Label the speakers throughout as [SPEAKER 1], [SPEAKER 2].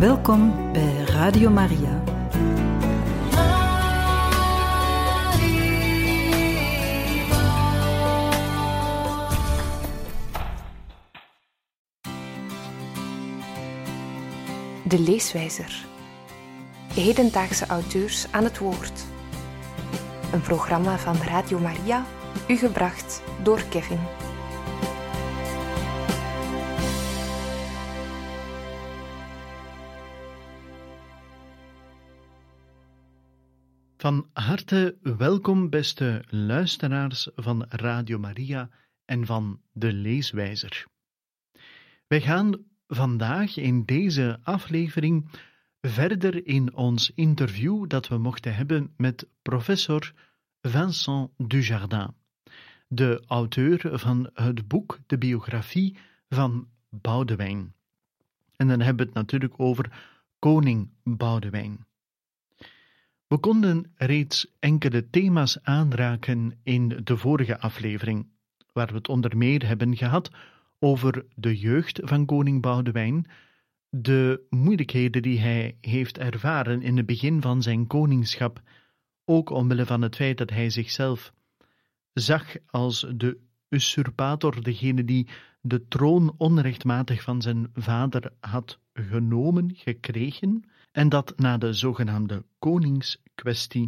[SPEAKER 1] Welkom bij Radio Maria.
[SPEAKER 2] De leeswijzer. Hedendaagse auteurs aan het woord. Een programma van Radio Maria, u gebracht door Kevin.
[SPEAKER 3] Van harte welkom, beste luisteraars van Radio Maria en van de leeswijzer. Wij gaan vandaag in deze aflevering verder in ons interview dat we mochten hebben met professor Vincent Dujardin, de auteur van het boek De biografie van Boudewijn. En dan hebben we het natuurlijk over koning Boudewijn. We konden reeds enkele thema's aanraken in de vorige aflevering, waar we het onder meer hebben gehad over de jeugd van koning Boudewijn, de moeilijkheden die hij heeft ervaren in het begin van zijn koningschap, ook omwille van het feit dat hij zichzelf zag als de usurpator, degene die de troon onrechtmatig van zijn vader had gekregen, en dat na de zogenaamde koningskwestie.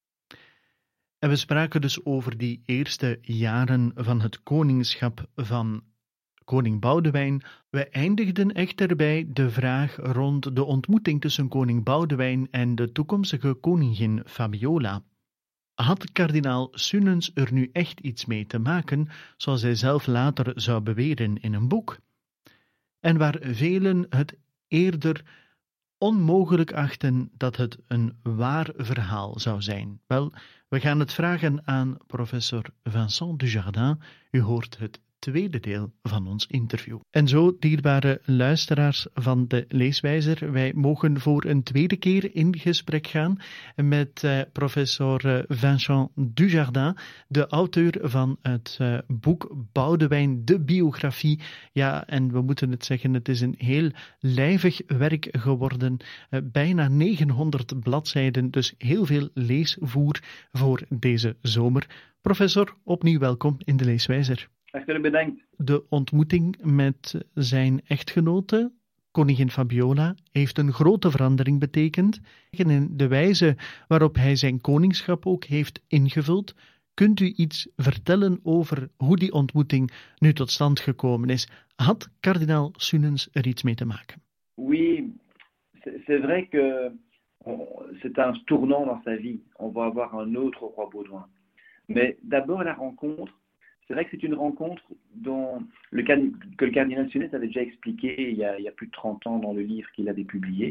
[SPEAKER 3] En we spraken dus over die eerste jaren van het koningschap van koning Boudewijn. We eindigden echter bij de vraag rond de ontmoeting tussen koning Boudewijn en de toekomstige koningin Fabiola. Had kardinaal Sunens er nu echt iets mee te maken, zoals hij zelf later zou beweren in een boek? En waar velen het eerder onmogelijk achten dat het een waar verhaal zou zijn. Wel, we gaan het vragen aan professor Vincent Dujardin. U hoort het tweede deel van ons interview. En zo, dierbare luisteraars van de leeswijzer, wij mogen voor een tweede keer in gesprek gaan met professor Vincent Dujardin, de auteur van het boek Boudewijn, de biografie. Ja, en we moeten het zeggen, het is een heel lijvig werk geworden, bijna 900 bladzijden, dus heel veel leesvoer voor deze zomer. Professor, opnieuw welkom in de leeswijzer.
[SPEAKER 4] Hartelijk bedankt.
[SPEAKER 3] De ontmoeting met zijn echtgenote, koningin Fabiola, heeft een grote verandering betekend. In de wijze waarop hij zijn koningschap ook heeft ingevuld. Kunt u iets vertellen over hoe die ontmoeting nu tot stand gekomen is? Had kardinaal Sunens er iets mee te maken?
[SPEAKER 4] Oui, c'est vrai que c'est un tournant dans sa vie. On va avoir un autre roi Baudouin. Mais d'abord la rencontre. C'est vrai que c'est une rencontre que le cardinal Sunens avait déjà expliqué il y a plus de 30 ans dans le livre qu'il avait publié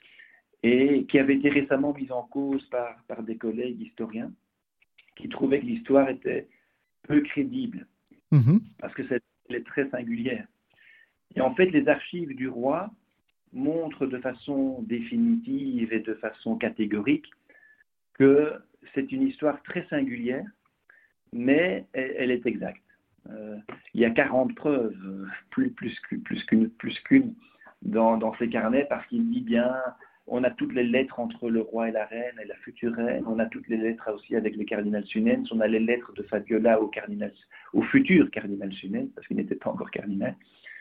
[SPEAKER 4] et qui avait été récemment mise en cause par des collègues historiens qui trouvaient que l'histoire était peu crédible parce que elle est très singulière. Et en fait, les archives du roi montrent de façon définitive et de façon catégorique que c'est une histoire très singulière, mais elle est exacte. Il y a 40 preuves, plus qu'une dans ces carnets, parce qu'il dit bien, on a toutes les lettres entre le roi et la la future reine, on a toutes les lettres aussi avec le cardinal Sunens, on a les lettres de Fabiola au futur cardinal Sunens, parce qu'il n'était pas encore cardinal.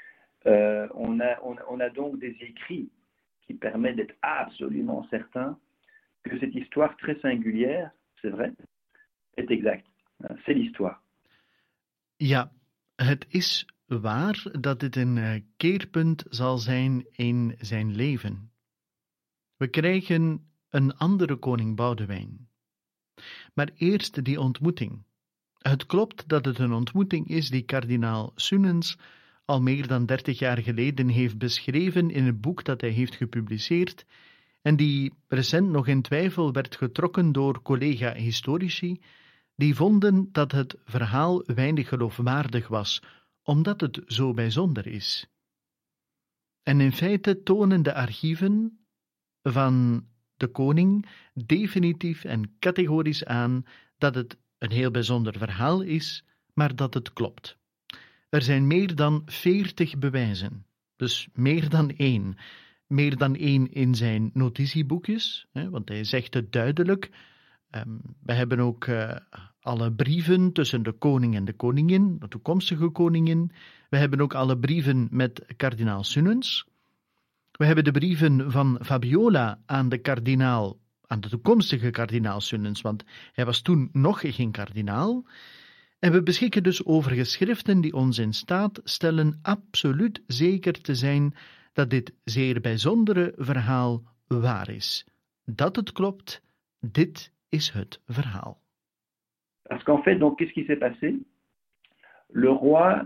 [SPEAKER 4] On a donc des écrits qui permettent d'être absolument certain que cette histoire très singulière, c'est vrai, est exacte. C'est l'histoire.
[SPEAKER 3] Ja, het is waar dat dit een keerpunt zal zijn in zijn leven. We krijgen een andere koning Boudewijn. Maar eerst die ontmoeting. Het klopt dat het een ontmoeting is die kardinaal Sunens al meer dan 30 jaar geleden heeft beschreven in het boek dat hij heeft gepubliceerd en die recent nog in twijfel werd getrokken door collega-historici die vonden dat het verhaal weinig geloofwaardig was, omdat het zo bijzonder is. En in feite tonen de archieven van de koning definitief en categorisch aan dat het een heel bijzonder verhaal is, maar dat het klopt. Er zijn meer dan 40 bewijzen, dus meer dan 1, meer dan één in zijn notitieboekjes, want hij zegt het duidelijk. We hebben ook alle brieven tussen de koning en de koningin, de toekomstige koningin. We hebben ook alle brieven met kardinaal Sunens. We hebben de brieven van Fabiola aan de toekomstige kardinaal Sunens, want hij was toen nog geen kardinaal. En we beschikken dus over geschriften die ons in staat stellen absoluut zeker te zijn dat dit zeer bijzondere verhaal waar is. Dat het klopt, dit is het verhaal.
[SPEAKER 4] Parce qu'en fait, donc, qu'est-ce qui s'est passé? Le roi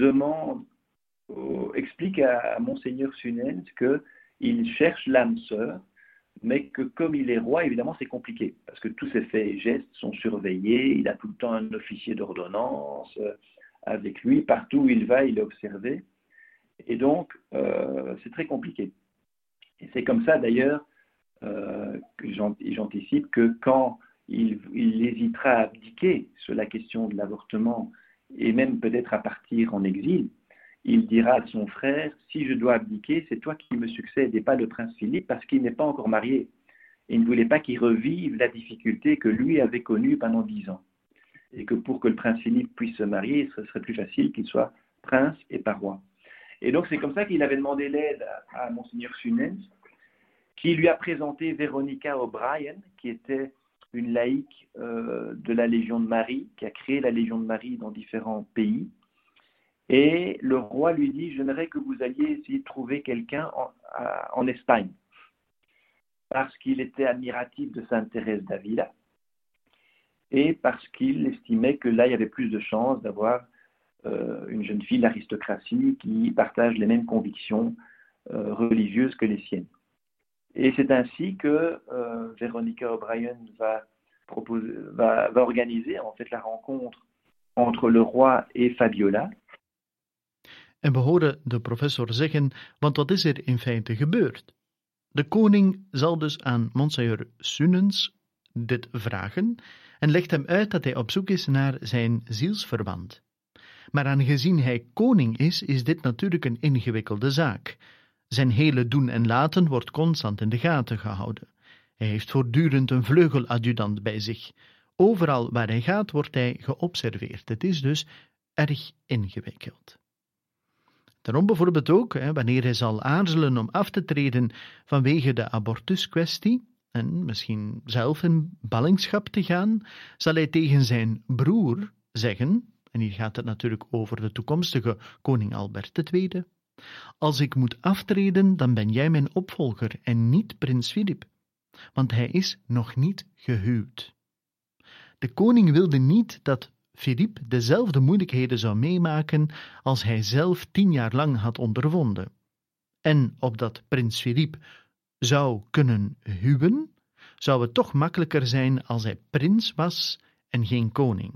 [SPEAKER 4] explique à Monseigneur Sunens qu'il cherche l'âme sœur, mais que comme il est roi, évidemment, c'est compliqué, parce que tous ses faits et gestes sont surveillés, il a tout le temps un officier d'ordonnance avec lui, partout où il va, il est observé, et donc c'est très compliqué. Et c'est comme ça, d'ailleurs, que j'anticipe que quand il hésitera à abdiquer sur la question de l'avortement, et même peut-être à partir en exil, il dira à son frère, si je dois abdiquer, c'est toi qui me succèdes et pas le prince Philippe, parce qu'il n'est pas encore marié. Et il ne voulait pas qu'il revive la difficulté que lui avait connue pendant 10 ans. Et que pour que le prince Philippe puisse se marier, ce serait plus facile qu'il soit prince et pas roi. Et donc c'est comme ça qu'il avait demandé l'aide à Monseigneur Sunens, qui lui a présenté Veronica O'Brien, qui était une laïque de la Légion de Marie, qui a créé la Légion de Marie dans différents pays. Et le roi lui dit, j'aimerais que vous alliez essayer de trouver quelqu'un en Espagne, parce qu'il était admiratif de Sainte Thérèse d'Avila, et parce qu'il estimait que là, il y avait plus de chances d'avoir une jeune fille de l'aristocratie qui partage les mêmes convictions religieuses que les siennes. Et c'est ainsi que Veronica O'Brien va organiser en fait la rencontre entre le roi et Fabiola.
[SPEAKER 3] En we horen de professor zeggen, want wat is er in feite gebeurd? De koning zal dus aan Monseigneur Sunens dit vragen en legt hem uit dat hij op zoek is naar zijn zielsverwant. Maar aangezien hij koning is dit natuurlijk een ingewikkelde zaak. Zijn hele doen en laten wordt constant in de gaten gehouden. Hij heeft voortdurend een vleugeladjudant bij zich. Overal waar hij gaat wordt hij geobserveerd. Het is dus erg ingewikkeld. Daarom bijvoorbeeld ook, wanneer hij zal aarzelen om af te treden vanwege de abortuskwestie en misschien zelf in ballingschap te gaan, zal hij tegen zijn broer zeggen, en hier gaat het natuurlijk over de toekomstige koning Albert II, als ik moet aftreden, dan ben jij mijn opvolger en niet prins Filip, want hij is nog niet gehuwd. De koning wilde niet dat Filip dezelfde moeilijkheden zou meemaken als hij zelf 10 jaar lang had ondervonden. En opdat prins Filip zou kunnen huwen, zou het toch makkelijker zijn als hij prins was en geen koning.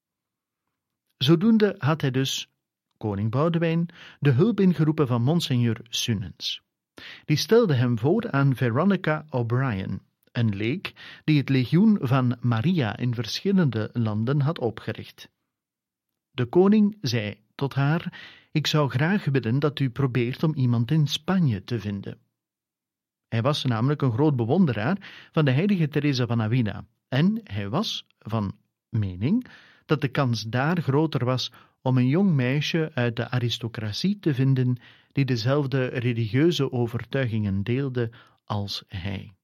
[SPEAKER 3] Zodoende had hij dus, koning Boudewijn, de hulp ingeroepen van Monseigneur Sunens. Die stelde hem voor aan Veronica O'Brien, een leek die het legioen van Maria in verschillende landen had opgericht. De koning zei tot haar, ik zou graag willen dat u probeert om iemand in Spanje te vinden. Hij was namelijk een groot bewonderaar van de heilige Teresa van Avila en hij was van mening dat de kans daar groter was om een jong meisje uit de aristocratie te vinden die dezelfde religieuze overtuigingen deelde als hij.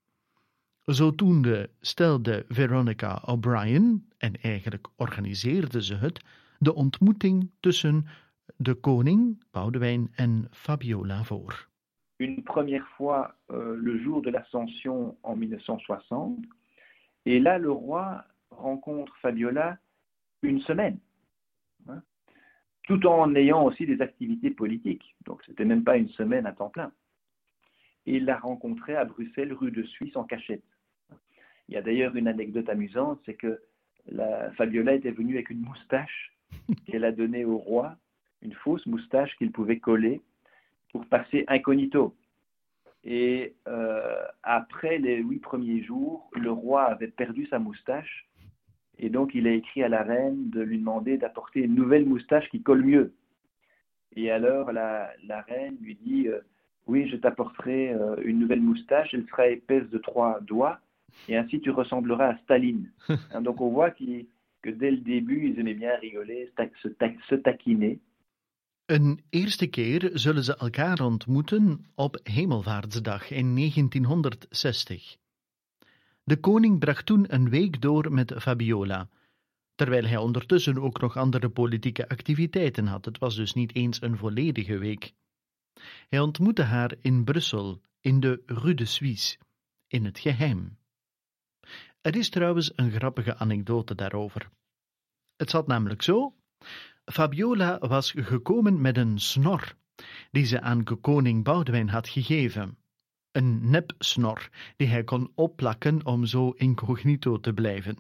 [SPEAKER 3] Zodoende stelde Veronica O'Brien, en eigenlijk organiseerde ze het, de ontmoeting tussen de koning, Boudewijn en Fabiola voor.
[SPEAKER 4] Une première fois le jour de l'Ascension en 1960, et là le roi rencontre Fabiola une semaine, hein, tout en ayant aussi des activités politiques, donc c'était même pas une semaine à temps plein. Et il l'a rencontrée à Bruxelles, rue de Suisse, en cachette. Il y a d'ailleurs une anecdote amusante, c'est que Fabiola était venue avec une moustache qu'elle a donnée au roi, une fausse moustache qu'il pouvait coller pour passer incognito. Et après les 8 premiers jours, le roi avait perdu sa moustache et donc il a écrit à la reine de lui demander d'apporter une nouvelle moustache qui colle mieux. Et alors la reine lui dit oui, je t'apporterai une nouvelle moustache, elle sera épaisse de 3 doigts, et ainsi tu ressembleras à Staline. Donc on voit que dès le début, ils aimaient bien rigoler, se taquiner.
[SPEAKER 3] Een eerste keer zullen ze elkaar ontmoeten op Hemelvaartsdag in 1960. De koning bracht toen een week door met Fabiola, terwijl hij ondertussen ook nog andere politieke activiteiten had. Het was dus niet eens een volledige week. Hij ontmoette haar in Brussel, in de Rue de Suisse, in het geheim. Er is trouwens een grappige anekdote daarover. Het zat namelijk zo: Fabiola was gekomen met een snor, die ze aan koning Boudewijn had gegeven. Een nepsnor, die hij kon opplakken om zo incognito te blijven.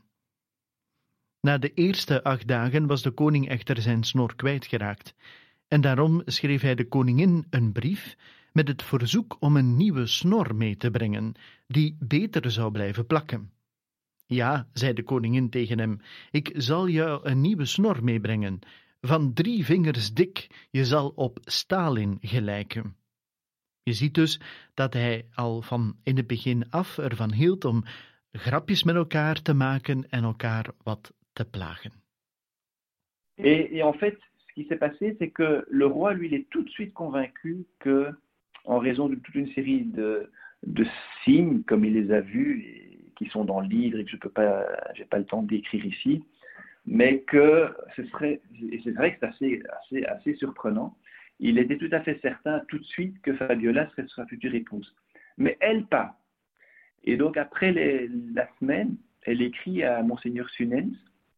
[SPEAKER 3] Na de eerste 8 dagen was de koning echter zijn snor kwijtgeraakt, en daarom schreef hij de koningin een brief met het verzoek om een nieuwe snor mee te brengen, die beter zou blijven plakken. Ja, zei de koningin tegen hem, ik zal jou een nieuwe snor meebrengen, van 3 vingers dik, je zal op Stalin gelijken. Je ziet dus dat hij al van in het begin af ervan hield om grapjes met elkaar te maken en elkaar wat te plagen.
[SPEAKER 4] Et en fait, ce qui s'est passé, c'est que le roi, lui, il est tout de suite convaincu que, en raison de toute une série de signes, comme il les a vus, et qui sont dans le livre et que j'ai pas le temps d'écrire ici, mais que ce serait, et c'est vrai que c'est assez surprenant, il était tout à fait certain tout de suite que Fabiola serait sa future épouse. Mais elle pas. Et donc après la semaine, elle écrit à Monseigneur Sunens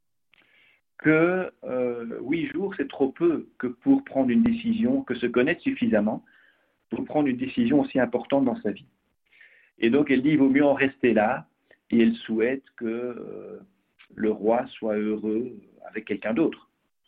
[SPEAKER 4] que 8 jours, c'est trop peu que pour prendre une décision, que se connaître suffisamment pour prendre une décision aussi importante dans sa vie. Et donc elle dit, il vaut mieux en rester là, et elle souhaite que le roi soit heureux avec quelqu'un d'autre.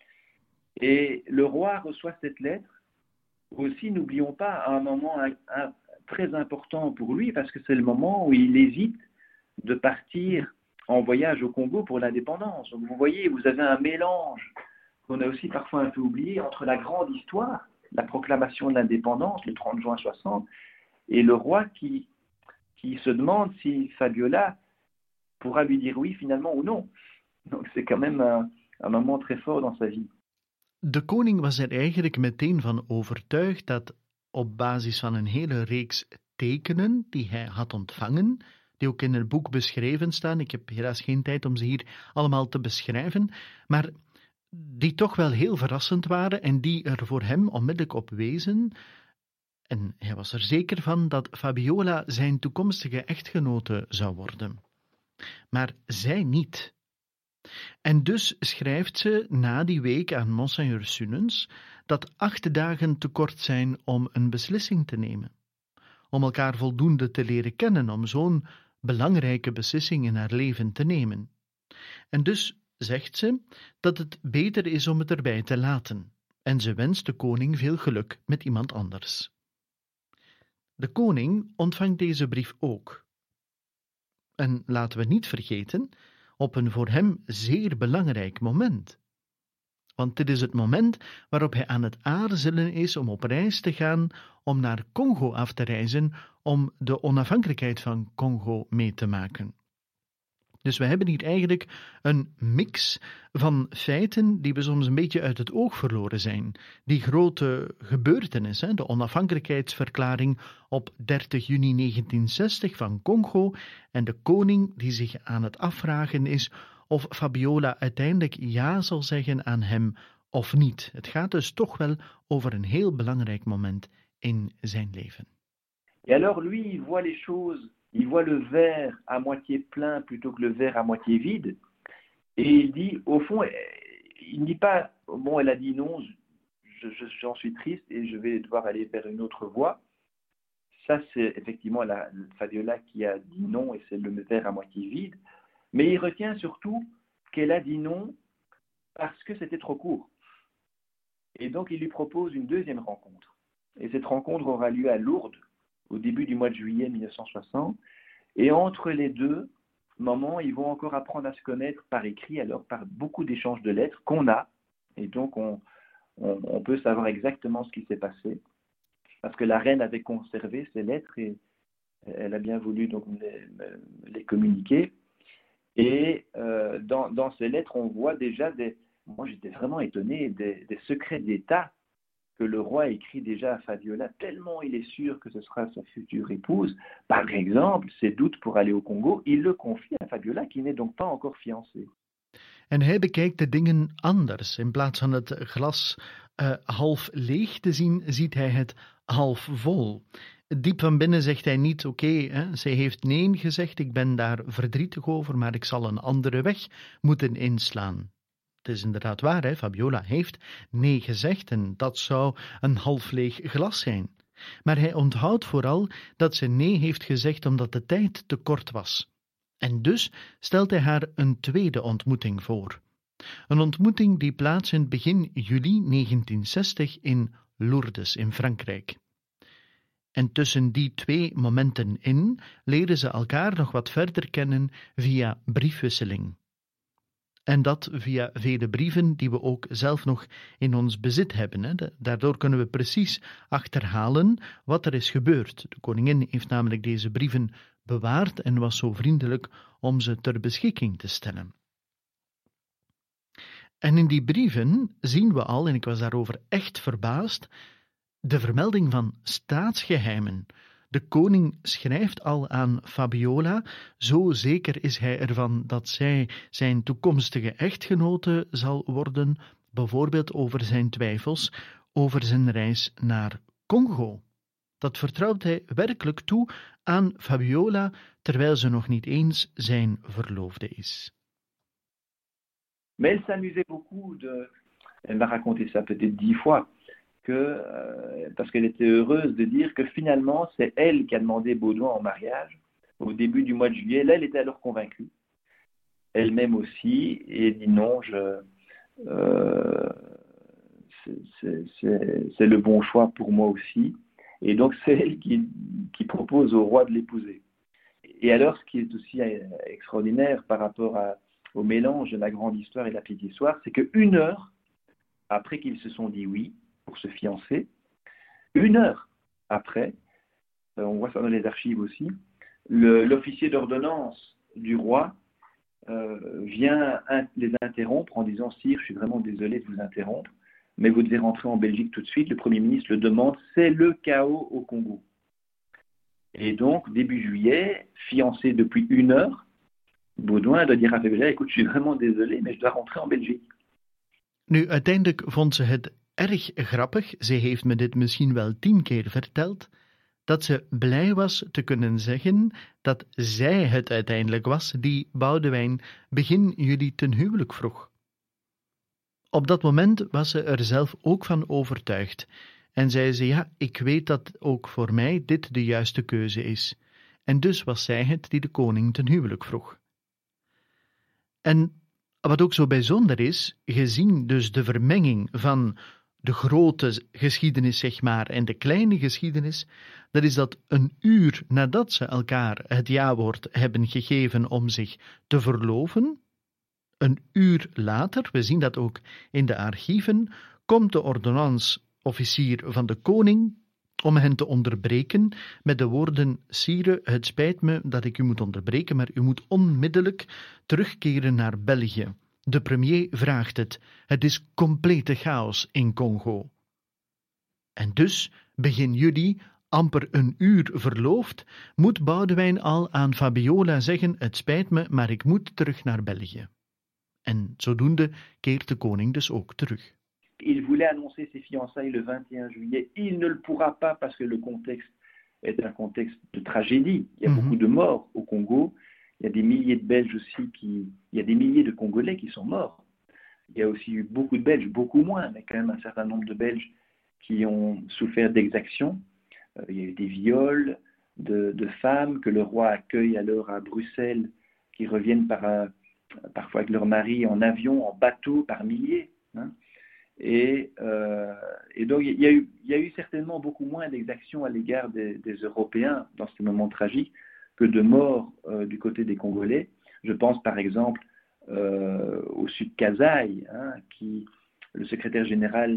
[SPEAKER 4] Et le roi reçoit cette lettre, aussi, n'oublions pas, à un moment très important pour lui, parce que c'est le moment où il hésite de partir en voyage au Congo pour l'indépendance. Donc vous voyez, vous avez un mélange qu'on a aussi parfois un peu oublié entre la grande histoire, la proclamation de l'indépendance, le 30 juin 60, et le roi qui se demande si Fabiola pourra lui dire oui finalement ou non. Donc c'est quand même un moment très fort dans sa vie.
[SPEAKER 3] De koning was er eigenlijk meteen van overtuigd dat op basis van een hele reeks tekenen die hij had ontvangen, die ook in het boek beschreven staan, ik heb helaas geen tijd om ze hier allemaal te beschrijven, maar die toch wel heel verrassend waren en die er voor hem onmiddellijk op wezen, en hij was er zeker van dat Fabiola zijn toekomstige echtgenote zou worden. Maar zij niet. En dus schrijft ze na die week aan Monseigneur Sunens dat 8 dagen te kort zijn om een beslissing te nemen, om elkaar voldoende te leren kennen, om zo'n belangrijke beslissing in haar leven te nemen. En dus zegt ze dat het beter is om het erbij te laten, en ze wenst de koning veel geluk met iemand anders. De koning ontvangt deze brief ook. En laten we niet vergeten, op een voor hem zeer belangrijk moment. Want dit is het moment waarop hij aan het aarzelen is om op reis te gaan, om naar Congo af te reizen, om de onafhankelijkheid van Congo mee te maken. Dus we hebben hier eigenlijk een mix van feiten die we soms een beetje uit het oog verloren zijn. Die grote gebeurtenis, de onafhankelijkheidsverklaring op 30 juni 1960 van Congo en de koning die zich aan het afvragen is of Fabiola uiteindelijk ja zal zeggen aan hem of niet. Het gaat dus toch wel over een heel belangrijk moment in zijn leven.
[SPEAKER 4] Et alors lui, il voit les choses, il voit le verre à moitié plein plutôt que le verre à moitié vide. Et il dit, au fond, il ne dit pas, bon, elle a dit non, j'en suis triste et je vais devoir aller vers une autre voie. Ça, c'est effectivement Fabiola qui a dit non et c'est le verre à moitié vide. Mais il retient surtout qu'elle a dit non parce que c'était trop court. Et donc, il lui propose une deuxième rencontre. Et cette rencontre aura lieu à Lourdes, au début du mois de juillet 1960. Et entre les deux moments, ils vont encore apprendre à se connaître par écrit, alors par beaucoup d'échanges de lettres qu'on a. Et donc, on peut savoir exactement ce qui s'est passé. parce que la reine avait conservé ces lettres et elle a bien voulu donc les communiquer. Et dans ces lettres, on voit déjà moi j'étais vraiment étonné, des secrets d'État que le roi écrit déjà à Fabiola, tellement il est sûr que ce sera sa future épouse. Par exemple, ses doutes pour aller au Congo, il le confie à Fabiola, qui n'est donc pas encore fiancée.
[SPEAKER 3] En hij bekijkt de dingen anders. In plaats van het glas half leeg te zien, ziet hij het half vol. Diep van binnen zegt hij niet, oké, zij heeft nee gezegd, ik ben daar verdrietig over, maar ik zal een andere weg moeten inslaan. Het is inderdaad waar, hè? Fabiola heeft nee gezegd en dat zou een half leeg glas zijn. Maar hij onthoudt vooral dat ze nee heeft gezegd omdat de tijd te kort was. En dus stelt hij haar een tweede ontmoeting voor. Een ontmoeting die plaatsvindt begin juli 1960 in Lourdes in Frankrijk. En tussen die twee momenten in leren ze elkaar nog wat verder kennen via briefwisseling. En dat via vele brieven die we ook zelf nog in ons bezit hebben. Hè. Daardoor kunnen we precies achterhalen wat er is gebeurd. De koningin heeft namelijk deze brieven bewaard en was zo vriendelijk om ze ter beschikking te stellen. En in die brieven zien we al, en ik was daarover echt verbaasd, de vermelding van staatsgeheimen. De koning schrijft al aan Fabiola, zo zeker is hij ervan dat zij zijn toekomstige echtgenote zal worden, bijvoorbeeld over zijn twijfels over zijn reis naar Congo. Dat vertrouwt hij werkelijk toe aan Fabiola, terwijl ze nog niet eens zijn verloofde is.
[SPEAKER 4] Mais elle s'amusait beaucoup elle m'a raconté ça peut-être 10 fois, parce qu'elle était heureuse de dire que finalement c'est elle qui a demandé Baudouin en mariage au début du mois de juillet. Là, elle était alors convaincue, elle-même aussi, et dit non, c'est le bon choix pour moi aussi. Et donc c'est elle qui propose au roi de l'épouser. Et alors, ce qui est aussi extraordinaire par rapport au mélange de la grande histoire et de la petite histoire, c'est qu'une heure après qu'ils se sont dit oui pour se fiancer, 1 heure après, on voit ça dans les archives aussi, l'officier d'ordonnance du roi vient les interrompre en disant « Sire, je suis vraiment désolé de vous interrompre, mais vous devez rentrer en Belgique tout de suite. » Le Premier ministre le demande, c'est le chaos au Congo. Et donc, début juillet, fiancé depuis 1 heure, Baudouin doit dire à Fabiola, écoute, je suis vraiment désolé, mais je dois rentrer en Belgique.
[SPEAKER 3] Nu, uiteindelijk vond ze het erg grappig, ze heeft me dit misschien wel 10 keer verteld, dat ze blij was te kunnen zeggen dat zij het uiteindelijk was die Boudewijn begin juli ten huwelijk vroeg. Op dat moment was ze er zelf ook van overtuigd en zei ze, ja, ik weet dat ook voor mij dit de juiste keuze is. En dus was zij het die de koning ten huwelijk vroeg. En wat ook zo bijzonder is, gezien dus de vermenging van de grote geschiedenis, zeg maar, en de kleine geschiedenis, dat is dat 1 uur nadat ze elkaar het ja-woord hebben gegeven om zich te verloven, 1 uur later, we zien dat ook in de archieven, komt de ordonnance-officier van de koning om hen te onderbreken met de woorden, Sire, het spijt me dat ik u moet onderbreken, maar u moet onmiddellijk terugkeren naar België. De premier vraagt het. Het is complete chaos in Congo. En dus, begin juli, amper 1 uur verloofd, moet Boudewijn al aan Fabiola zeggen, het spijt me, maar ik moet terug naar België. En zodoende keert de koning dus ook terug.
[SPEAKER 4] Il voulait annoncer ses fiançailles le 21 juillet. Il ne le pourra pas parce que le contexte est un contexte de tragédie. Il y a beaucoup de morts au Congo. Il y a des milliers de Belges aussi il y a des milliers de Congolais qui sont morts. Il y a aussi eu beaucoup de Belges, beaucoup moins, mais quand même un certain nombre de Belges qui ont souffert d'exactions. Il y a eu des viols de femmes que le roi accueille alors à Bruxelles, qui reviennent parfois avec leur mari en avion, en bateau, par milliers. Hein. Et donc il y a eu certainement beaucoup moins d'exactions à l'égard des Européens dans ces moments tragiques que de morts du côté des Congolais. Je pense par exemple au Sud Kasaï, hein, le secrétaire général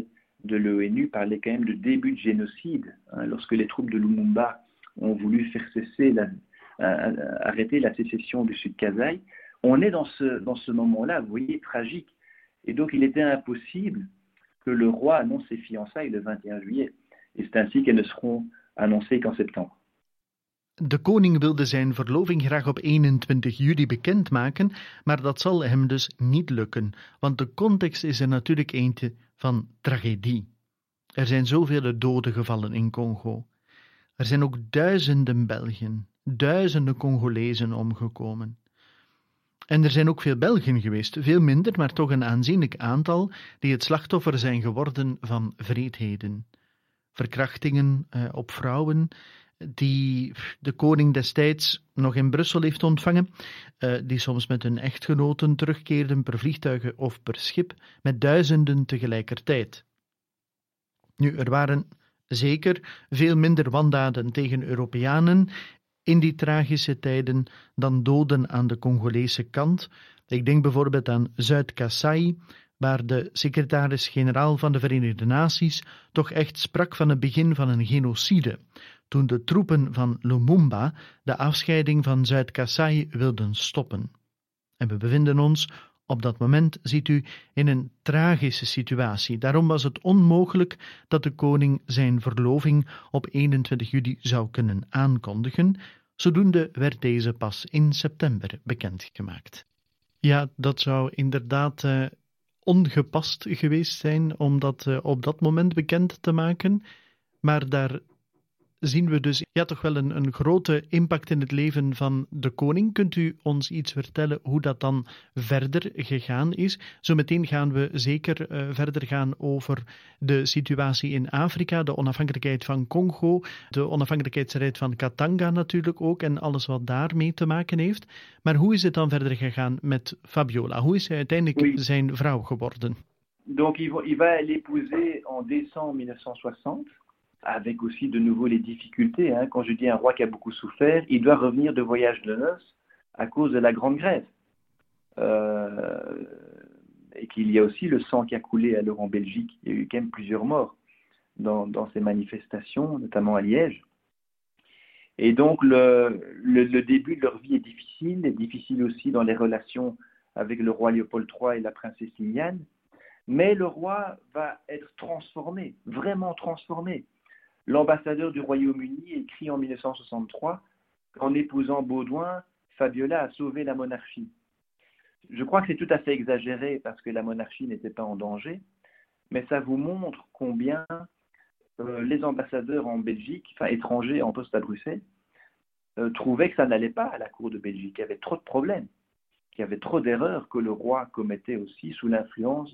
[SPEAKER 4] de l'ONU parlait quand même de début de génocide, lorsque les troupes de Lumumba ont voulu faire cesser arrêter la sécession du Sud Kasaï. On est dans ce moment-là, vous voyez, tragique. Et donc il était impossible que le roi annonce ses fiançailles le 21 juillet. Et c'est ainsi qu'elles ne seront annoncées qu'en septembre.
[SPEAKER 3] De koning wilde zijn verloving graag op 21 juli bekendmaken, maar dat zal hem dus niet lukken, want de context is er natuurlijk eentje van tragedie. Er zijn zoveel doden gevallen in Congo. Er zijn ook duizenden Belgen, duizenden Congolezen omgekomen. En er zijn ook veel Belgen geweest, veel minder, maar toch een aanzienlijk aantal, die het slachtoffer zijn geworden van wreedheden. Verkrachtingen op vrouwen, die de koning destijds nog in Brussel heeft ontvangen, die soms met hun echtgenoten terugkeerden per vliegtuig of per schip, met duizenden tegelijkertijd. Nu, er waren zeker veel minder wandaden tegen Europeanen in die tragische tijden dan doden aan de Congolese kant. Ik denk bijvoorbeeld aan Zuid-Kasaï, waar de secretaris-generaal van de Verenigde Naties toch echt sprak van het begin van een genocide, toen de troepen van Lumumba de afscheiding van Zuid-Kasaï wilden stoppen. En we bevinden ons op dat moment, ziet u, in een tragische situatie. Daarom was het onmogelijk dat de koning zijn verloving op 21 juli zou kunnen aankondigen. Zodoende werd deze pas in september bekendgemaakt. Ja, dat zou inderdaad ongepast geweest zijn om dat op dat moment bekend te maken, maar daar zien we dus toch wel een grote impact in het leven van de koning. Kunt u ons iets vertellen hoe dat dan verder gegaan is? Zometeen gaan we zeker verder gaan over de situatie in Afrika, de onafhankelijkheid van Congo, de onafhankelijkheidsstrijd van Katanga natuurlijk ook en alles wat daarmee te maken heeft. Maar hoe is het dan verder gegaan met Fabiola? Hoe is hij uiteindelijk zijn vrouw geworden?
[SPEAKER 4] Donc il va l'épouser en décembre 1960. Avec aussi de nouveau les difficultés. Quand je dis un roi qui a beaucoup souffert, il doit revenir de voyage de noces à cause de la Grande Grève. Et qu'il y a aussi le sang qui a coulé alors en Belgique. Il y a eu quand même plusieurs morts dans ces manifestations, notamment à Liège. Et donc le début de leur vie est difficile aussi dans les relations avec le roi Léopold III et la princesse Liliane. Mais le roi va être transformé, vraiment transformé. L'ambassadeur du Royaume-Uni écrit en 1963 qu'en épousant Baudouin, Fabiola a sauvé la monarchie. Je crois que c'est tout à fait exagéré parce que la monarchie n'était pas en danger, mais ça vous montre combien les ambassadeurs en Belgique, enfin étrangers en poste à Bruxelles, trouvaient que ça n'allait pas à la cour de Belgique, qu'il y avait trop de problèmes, qu'il y avait trop d'erreurs que le roi commettait aussi sous l'influence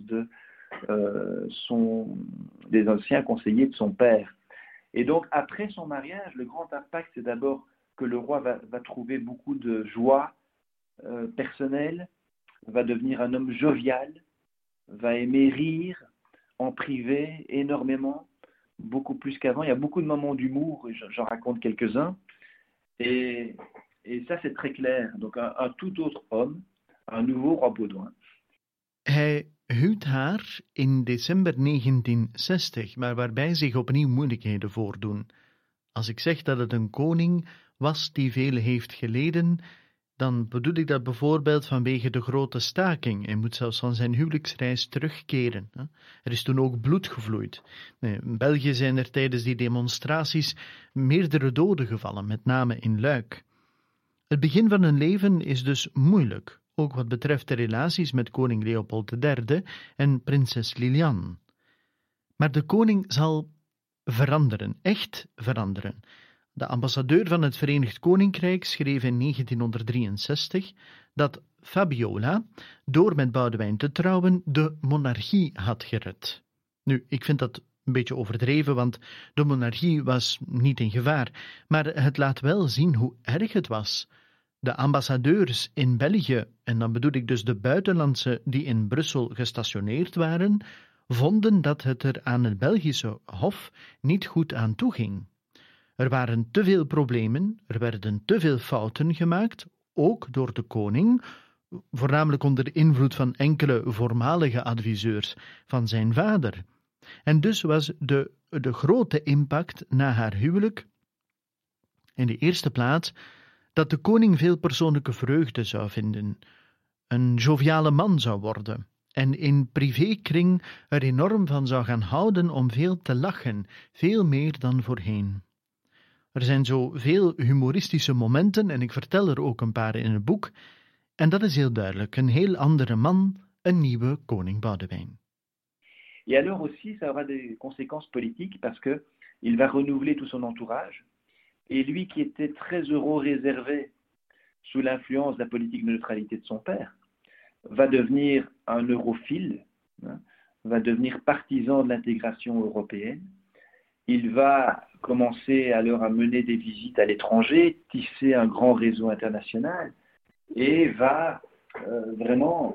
[SPEAKER 4] des anciens conseillers de son père. Et donc, après son mariage, le grand impact, c'est d'abord que le roi va trouver beaucoup de joie personnelle, va devenir un homme jovial, va aimer rire en privé énormément, beaucoup plus qu'avant. Il y a beaucoup de moments d'humour, j'en raconte quelques-uns. Et ça, c'est très clair. Donc, un tout autre homme, un nouveau roi Baudouin.
[SPEAKER 3] Hij huwt haar in december 1960, maar waarbij zich opnieuw moeilijkheden voordoen. Als ik zeg dat het een koning was die veel heeft geleden, dan bedoel ik dat bijvoorbeeld vanwege de grote staking. Hij moet zelfs van zijn huwelijksreis terugkeren. Er is toen ook bloed gevloeid. In België zijn er tijdens die demonstraties meerdere doden gevallen, met name in Luik. Het begin van een leven is dus moeilijk. Ook wat betreft de relaties met koning Leopold III en prinses Liliane. Maar de koning zal veranderen, echt veranderen. De ambassadeur van het Verenigd Koninkrijk schreef in 1963 dat Fabiola, door met Boudewijn te trouwen, de monarchie had gered. Nu, ik vind dat een beetje overdreven, want de monarchie was niet in gevaar, maar het laat wel zien hoe erg het was. De ambassadeurs in België, en dan bedoel ik dus de buitenlandse die in Brussel gestationeerd waren, vonden dat het er aan het Belgische hof niet goed aan toe ging. Er waren te veel problemen, er werden te veel fouten gemaakt, ook door de koning, voornamelijk onder invloed van enkele voormalige adviseurs van zijn vader. En dus was de grote impact na haar huwelijk, in de eerste plaats, dat de koning veel persoonlijke vreugde zou vinden, een joviale man zou worden en in privékring er enorm van zou gaan houden om veel te lachen, veel meer dan voorheen. Er zijn zo veel humoristische momenten en ik vertel er ook een paar in het boek, en dat is heel duidelijk, een heel andere man, een nieuwe koning Boudewijn.
[SPEAKER 4] Et alors aussi, ça aura des conséquences politiques parce que il va renouveler tout son entourage. Et lui qui était très euro-réservé sous l'influence de la politique de neutralité de son père, va devenir un europhile, va devenir partisan de l'intégration européenne. Il va commencer alors à mener des visites à l'étranger, tisser un grand réseau international et va vraiment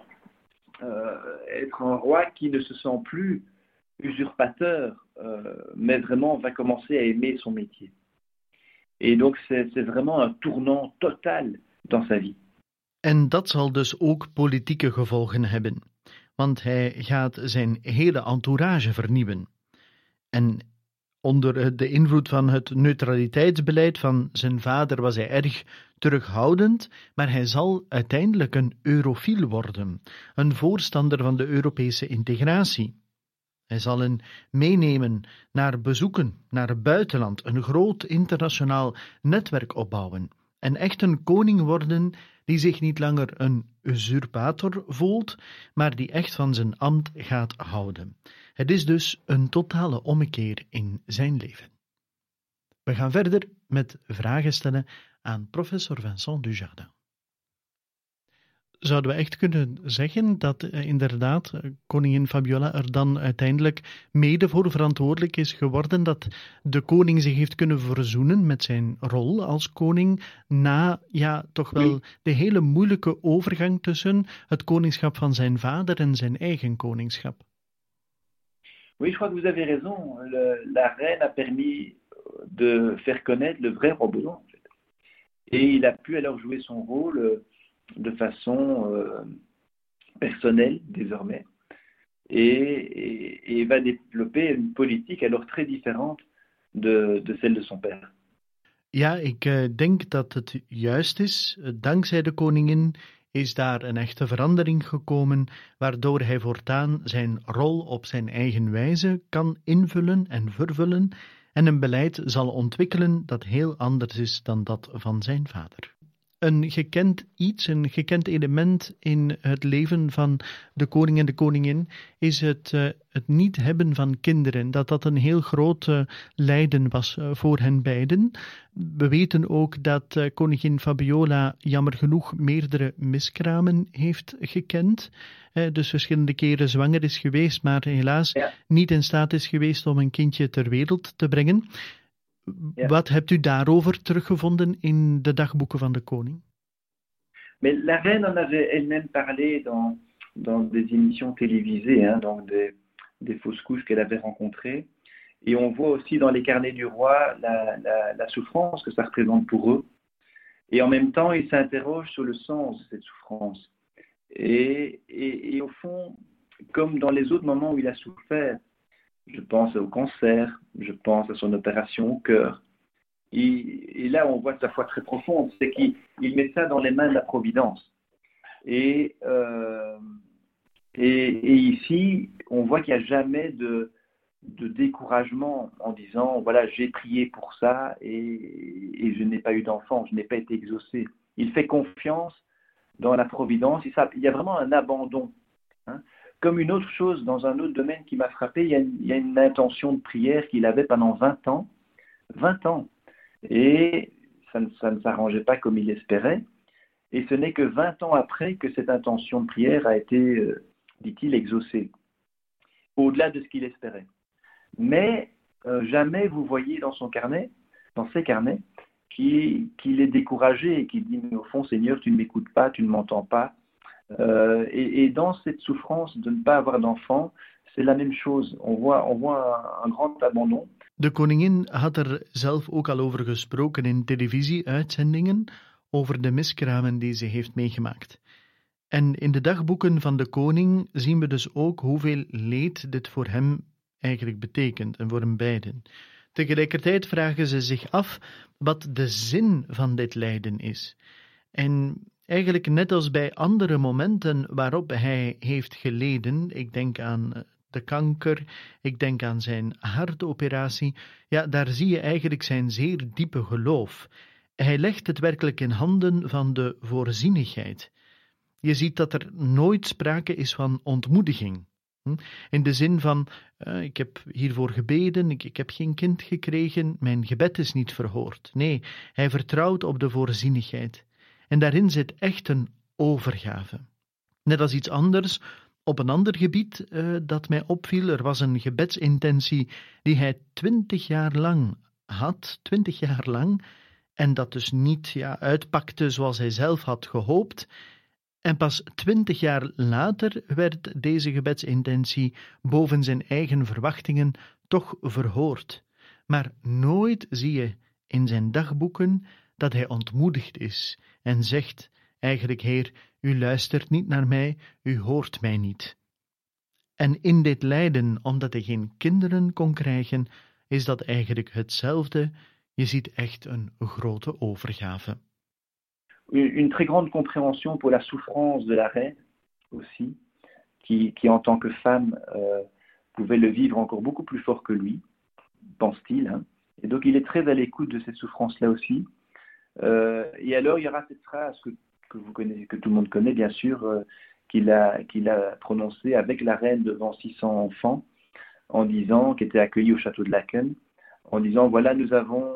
[SPEAKER 4] être un roi qui ne se sent plus usurpateur, mais vraiment va commencer à aimer son métier. Et donc c'est vraiment un tournant total dans sa vie.
[SPEAKER 3] En dat zal dus ook politieke gevolgen hebben, want hij gaat zijn hele entourage vernieuwen. En onder de invloed van het neutraliteitsbeleid van zijn vader was hij erg terughoudend, maar hij zal uiteindelijk een eurofiel worden, een voorstander van de Europese integratie. Hij zal hen meenemen naar bezoeken, naar het buitenland, een groot internationaal netwerk opbouwen en echt een koning worden die zich niet langer een usurpator voelt, maar die echt van zijn ambt gaat houden. Het is dus een totale ommekeer in zijn leven. We gaan verder met vragen stellen aan professor Vincent Dujardin. Zouden we echt kunnen zeggen dat inderdaad koningin Fabiola er dan uiteindelijk mede voor verantwoordelijk is geworden dat de koning zich heeft kunnen verzoenen met zijn rol als koning na toch wel de hele moeilijke overgang tussen het koningschap van zijn vader en zijn eigen koningschap?
[SPEAKER 4] Oui, je crois que vous avez raison. La reine a permis de faire connaître le vrai roi Baudouin, en fait. Et il a pu alors jouer son rôle de façon personnelle désormais et va développer une politique alors très différente de celle de son père.
[SPEAKER 3] Ja, ik denk dat het juist is. Dankzij de koningin is daar een echte verandering gekomen, waardoor hij voortaan zijn rol op zijn eigen wijze kan invullen en vervullen en een beleid zal ontwikkelen dat heel anders is dan dat van zijn vader. Een gekend element in het leven van de koning en de koningin is het niet hebben van kinderen, dat een heel groot lijden was voor hen beiden. We weten ook dat koningin Fabiola jammer genoeg meerdere miskramen heeft gekend, dus verschillende keren zwanger is geweest, maar helaas niet in staat is geweest om een kindje ter wereld te brengen. Ja. Wat hebt u daarover teruggevonden in de dagboeken van de koning?
[SPEAKER 4] Mais la reine en avait elle-même parlé dans des émissions télévisées, donc des fausses couches qu'elle avait rencontrées. Et on voit aussi dans les carnets du roi la souffrance que ça représente pour eux. Et en même temps, il s'interroge sur le sens de cette souffrance. Et au fond, comme dans les autres moments où il a souffert, je pense au cancer, je pense à son opération au cœur. Et là, on voit sa foi très profonde, c'est qu'il met ça dans les mains de la Providence. Et ici, on voit qu'il n'y a jamais de découragement en disant, voilà, j'ai prié pour ça et je n'ai pas eu d'enfant, je n'ai pas été exaucé. Il fait confiance dans la Providence. Il y a vraiment un abandon. Comme une autre chose, dans un autre domaine qui m'a frappé, il y a une intention de prière qu'il avait pendant 20 ans. 20 ans. Et ça ne s'arrangeait pas comme il espérait. Et ce n'est que 20 ans après que cette intention de prière a été, dit-il, exaucée. Au-delà de ce qu'il espérait. Mais jamais vous voyez dans ses carnets, qu'il est découragé et qu'il dit, mais au fond, Seigneur, tu ne m'écoutes pas, tu ne m'entends pas. Et dans cette souffrance de ne pas avoir d'enfant, c'est la même chose. On voit un grand abandon.
[SPEAKER 3] De koningin had er zelf ook al over gesproken in televisieuitzendingen over de miskramen die ze heeft meegemaakt. En in de dagboeken van de koning zien we dus ook hoeveel leed dit voor hem eigenlijk betekent en voor hen beiden. Tegelijkertijd vragen ze zich af wat de zin van dit lijden is. En eigenlijk net als bij andere momenten waarop hij heeft geleden, ik denk aan de kanker, ik denk aan zijn hartoperatie, ja, daar zie je eigenlijk zijn zeer diepe geloof. Hij legt het werkelijk in handen van de voorzienigheid. Je ziet dat er nooit sprake is van ontmoediging. In de zin van, ik heb hiervoor gebeden, ik heb geen kind gekregen, mijn gebed is niet verhoord. Nee, hij vertrouwt op de voorzienigheid. En daarin zit echt een overgave. Net als iets anders, op een ander gebied dat mij opviel, er was een gebedsintentie die hij 20 jaar lang had, 20 jaar lang, en dat dus niet uitpakte zoals hij zelf had gehoopt. En pas 20 jaar later werd deze gebedsintentie boven zijn eigen verwachtingen toch verhoord. Maar nooit zie je in zijn dagboeken dat hij ontmoedigd is en zegt, eigenlijk Heer, u luistert niet naar mij, u hoort mij niet. En in dit lijden, omdat hij geen kinderen kon krijgen, is dat eigenlijk hetzelfde. Je ziet echt een grote overgave.
[SPEAKER 4] Une très grande compréhension pour la souffrance de la reine aussi, qui en tant que femme pouvait le vivre encore beaucoup plus fort que lui, pense-t-il. Hein. Et donc il est très à l'écoute de cette souffrance-là aussi. Et alors il y aura cette phrase que vous connaissez, que tout le monde connaît bien sûr, qu'il a prononcée avec la reine devant 600 enfants, en disant, qui étaient accueillis au château de Laeken, en disant voilà, nous avons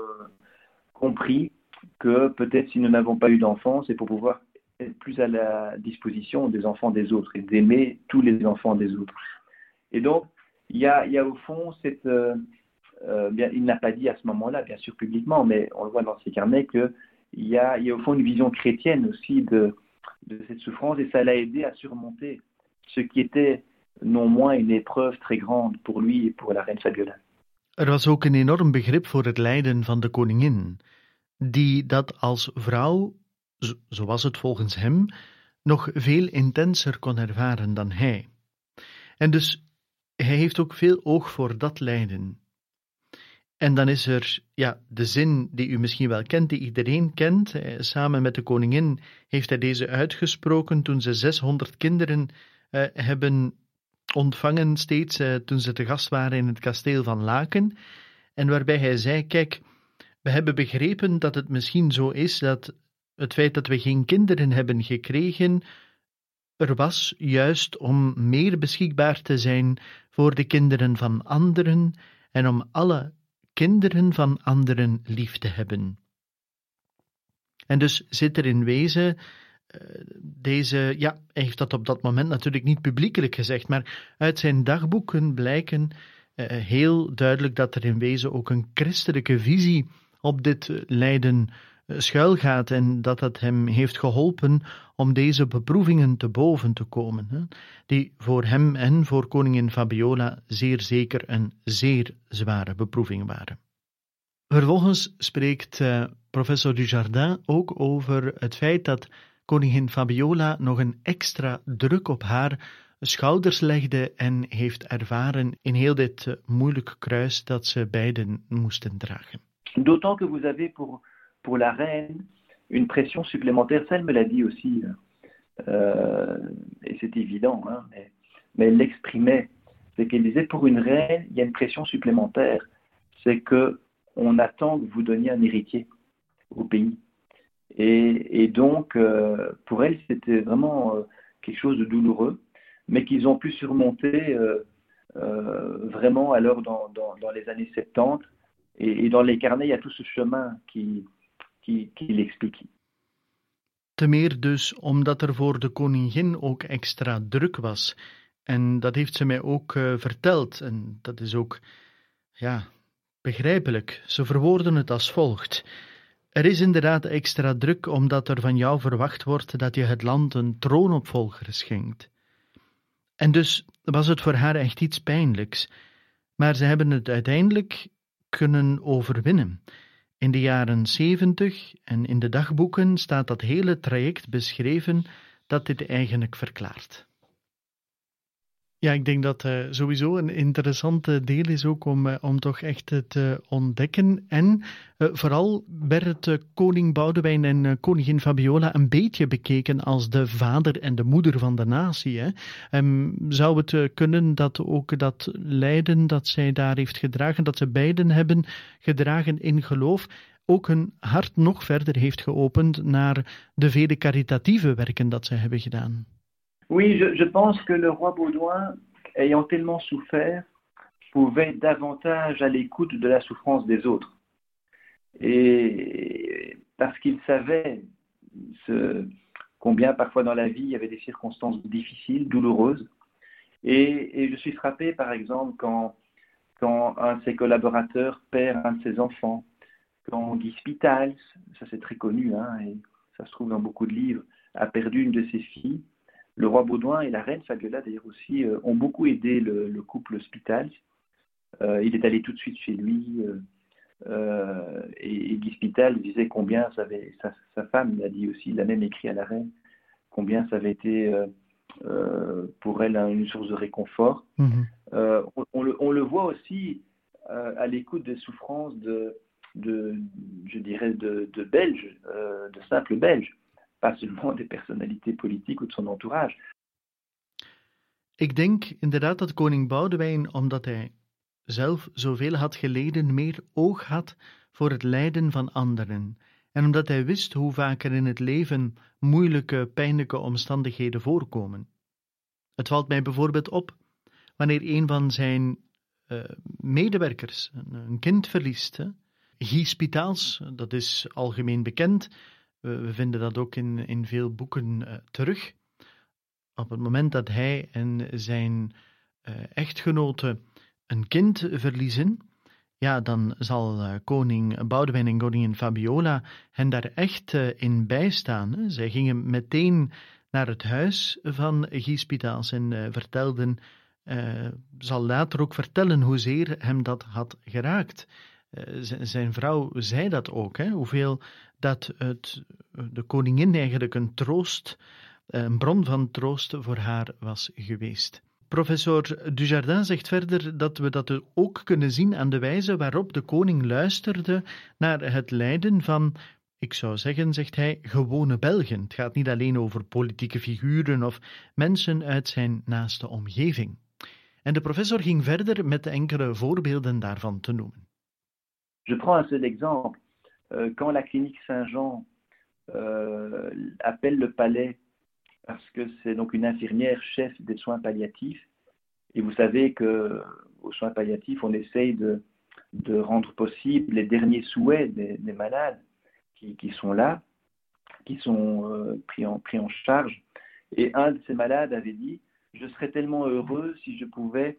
[SPEAKER 4] compris que peut-être si nous n'avons pas eu d'enfants, c'est pour pouvoir être plus à la disposition des enfants des autres et d'aimer tous les enfants des autres. Et donc, il y a au fond cette... bien, il n'a pas dit à ce moment-là, bien sûr publiquement, mais on le voit dans ses carnets, qu'il y a au fond une vision chrétienne aussi de cette souffrance et ça l'a aidé à surmonter ce qui était non moins une épreuve très grande pour lui et pour la reine Fabiola.
[SPEAKER 3] Er was ook een enorm begrip voor het lijden van de koningin, die dat als vrouw, zo was het volgens hem, nog veel intenser kon ervaren dan hij. En dus, hij heeft ook veel oog voor dat lijden. En dan is er de zin die u misschien wel kent, die iedereen kent. Samen met de koningin heeft hij deze uitgesproken toen ze 600 kinderen hebben ontvangen steeds toen ze te gast waren in het kasteel van Laken. En waarbij hij zei, kijk, we hebben begrepen dat het misschien zo is dat het feit dat we geen kinderen hebben gekregen er was juist om meer beschikbaar te zijn voor de kinderen van anderen en om alle kinderen van anderen lief te hebben. En dus zit er in wezen hij heeft dat op dat moment natuurlijk niet publiekelijk gezegd, maar uit zijn dagboeken blijken heel duidelijk dat er in wezen ook een christelijke visie op dit lijden schuilgaat en dat het hem heeft geholpen om deze beproevingen te boven te komen, die voor hem en voor koningin Fabiola zeer zeker een zeer zware beproeving waren. Vervolgens spreekt professor Dujardin ook over het feit dat koningin Fabiola nog een extra druk op haar schouders legde en heeft ervaren in heel dit moeilijke kruis dat ze beiden moesten dragen.
[SPEAKER 4] D'autant que vous avez pour la reine une pression supplémentaire, ça elle me l'a dit aussi, et c'est évident, hein, mais elle l'exprimait, c'est qu'elle disait pour une reine, il y a une pression supplémentaire, c'est que on attend que vous donniez un héritier au pays. Et donc, pour elle, c'était vraiment quelque chose de douloureux, mais qu'ils ont pu surmonter vraiment alors dans les années 70. Et dans les carnets, il y a tout ce chemin qui l'explique.
[SPEAKER 3] Te meer dus omdat er voor de koningin ook extra druk was. En dat heeft ze mij ook verteld. En dat is ook, begrijpelijk. Ze verwoorden het als volgt. Er is inderdaad extra druk omdat er van jou verwacht wordt dat je het land een troonopvolger schenkt. En dus was het voor haar echt iets pijnlijks. Maar ze hebben het uiteindelijk kunnen overwinnen. In de jaren 70 en in de dagboeken staat dat hele traject beschreven dat dit eigenlijk verklaart. Ja, ik denk dat sowieso een interessant deel is ook om toch echt te ontdekken. En vooral werd koning Boudewijn en koningin Fabiola een beetje bekeken als de vader en de moeder van de natie. Hè? Zou het kunnen dat ook dat lijden dat zij daar heeft gedragen, dat ze beiden hebben gedragen in geloof, ook hun hart nog verder heeft geopend naar de vele caritatieve werken dat zij hebben gedaan?
[SPEAKER 4] Oui, je pense que le roi Baudouin, ayant tellement souffert, pouvait être davantage à l'écoute de la souffrance des autres. Et parce qu'il savait combien parfois dans la vie il y avait des circonstances difficiles, douloureuses. Et je suis frappé par exemple quand un de ses collaborateurs perd un de ses enfants, quand Guy Spitals, ça c'est très connu, hein, et ça se trouve dans beaucoup de livres, a perdu une de ses filles. Le roi Baudouin et la reine Fabiola, d'ailleurs aussi, ont beaucoup aidé le couple Spitals. Il est allé tout de suite chez lui. Et Guy Spitals disait combien sa femme l'a dit aussi, il a même écrit à la reine, combien ça avait été pour elle une source de réconfort. Mm-hmm. On le voit aussi à l'écoute des souffrances je dirais, de Belges, de simples Belges. Pas seulement des personnalités politiques ou de son entourage.
[SPEAKER 3] Ik denk inderdaad dat koning Boudewijn, omdat hij zelf zoveel had geleden, meer oog had voor het lijden van anderen. En omdat hij wist hoe vaak er in het leven moeilijke, pijnlijke omstandigheden voorkomen. Het valt mij bijvoorbeeld op wanneer een van zijn medewerkers een kind verliest. Guy Spitals, dat is algemeen bekend. We vinden dat ook in veel boeken terug. Op het moment dat hij en zijn echtgenote een kind verliezen, ja, dan zal koning Boudewijn en koningin Fabiola hen daar echt in bijstaan. Hè. Zij gingen meteen naar het huis van Guy Spitals en zal later ook vertellen hoezeer hem dat had geraakt. Zijn vrouw zei dat ook, hè, hoeveel dat de koningin eigenlijk een bron van troost voor haar was geweest. Professor Dujardin zegt verder dat we dat ook kunnen zien aan de wijze waarop de koning luisterde naar het lijden van, ik zou zeggen, zegt hij, gewone Belgen. Het gaat niet alleen over politieke figuren of mensen uit zijn naaste omgeving. En de professor ging verder met enkele voorbeelden daarvan te noemen.
[SPEAKER 4] Je prends un seul exemple. Quand la clinique Saint-Jean appelle le palais, parce que c'est donc une infirmière chef des soins palliatifs, et vous savez qu'aux soins palliatifs, on essaye de rendre possible les derniers souhaits des malades qui sont là, qui sont pris en charge. Et un de ces malades avait dit « Je serais tellement heureux si je pouvais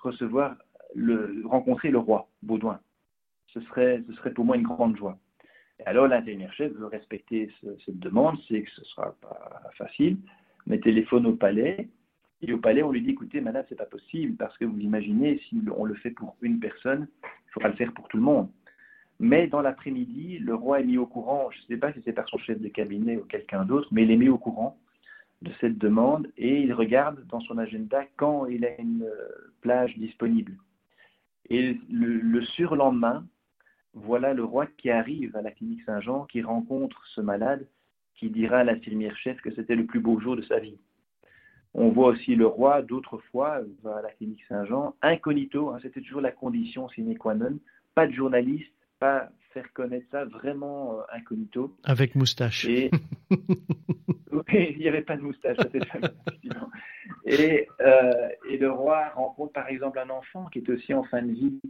[SPEAKER 4] rencontrer le roi Baudouin. Ce serait pour moi une grande joie. » Et alors l'infirmière chef veut respecter cette demande, c'est que ce ne sera pas facile, mais téléphone au palais, et au palais on lui dit « Écoutez madame, c'est pas possible, parce que vous imaginez, si on le fait pour une personne, il faudra le faire pour tout le monde. » Mais dans l'après-midi, le roi est mis au courant, je ne sais pas si c'est par son chef de cabinet ou quelqu'un d'autre, mais il est mis au courant de cette demande, et il regarde dans son agenda quand il a une plage disponible. Et le surlendemain, voilà le roi qui arrive à la clinique Saint-Jean, qui rencontre ce malade, qui dira à l'infirmière chef que c'était le plus beau jour de sa vie. On voit aussi le roi, d'autres fois, va à la clinique Saint-Jean, incognito, hein, c'était toujours la condition sine qua non, pas de journaliste, pas faire connaître ça, vraiment incognito.
[SPEAKER 3] Avec moustache.
[SPEAKER 4] Et oui, il n'y avait pas de moustache, c'était effectivement. Et le roi rencontre par exemple un enfant qui est aussi en fin de vie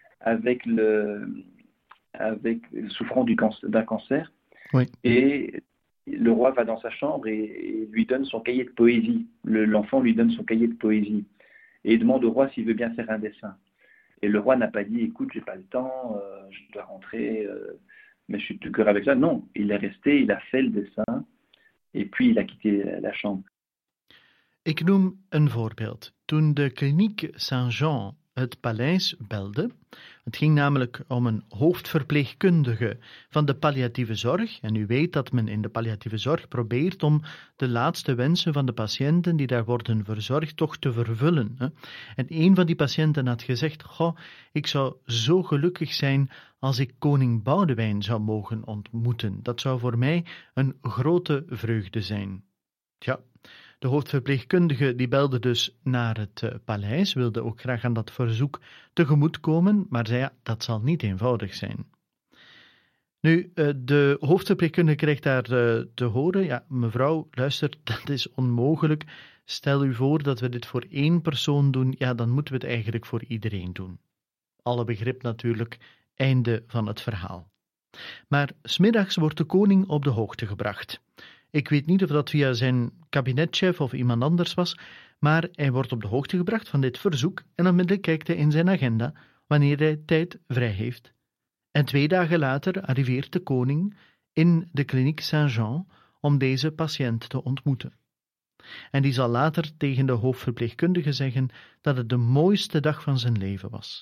[SPEAKER 4] souffrant d'un cancer.
[SPEAKER 3] Oui.
[SPEAKER 4] Et le roi va dans sa chambre et lui donne son cahier de poésie. L'enfant lui donne son cahier de poésie. Et il demande au roi s'il veut bien faire un dessin. Et le roi n'a pas dit, écoute, j'ai pas le temps, je dois rentrer, mais je suis de cœur avec ça. Non, il est resté, il a fait le dessin, et puis il a quitté la chambre.
[SPEAKER 3] Ik noem een voorbeeld. Toen de kliniek Saint-Jean het paleis belde. Het ging namelijk om een hoofdverpleegkundige van de palliatieve zorg. En u weet dat men in de palliatieve zorg probeert om de laatste wensen van de patiënten die daar worden verzorgd toch te vervullen. En een van die patiënten had gezegd: goh, ik zou zo gelukkig zijn als ik koning Boudewijn zou mogen ontmoeten. Dat zou voor mij een grote vreugde zijn. Tja, de hoofdverpleegkundige die belde dus naar het paleis, wilde ook graag aan dat verzoek tegemoetkomen, maar zei ja, dat zal niet eenvoudig zijn. Nu, de hoofdverpleegkundige krijgt daar te horen, ja, mevrouw, luister, dat is onmogelijk. Stel u voor dat we dit voor 1 persoon doen, ja, dan moeten we het eigenlijk voor iedereen doen. Alle begrip natuurlijk, einde van het verhaal. Maar 's middags wordt de koning op de hoogte gebracht. Ik weet niet of dat via zijn kabinetchef of iemand anders was, maar hij wordt op de hoogte gebracht van dit verzoek en onmiddellijk kijkt hij in zijn agenda wanneer hij tijd vrij heeft. En 2 dagen later arriveert de koning in de kliniek Saint-Jean om deze patiënt te ontmoeten. En die zal later tegen de hoofdverpleegkundige zeggen dat het de mooiste dag van zijn leven was.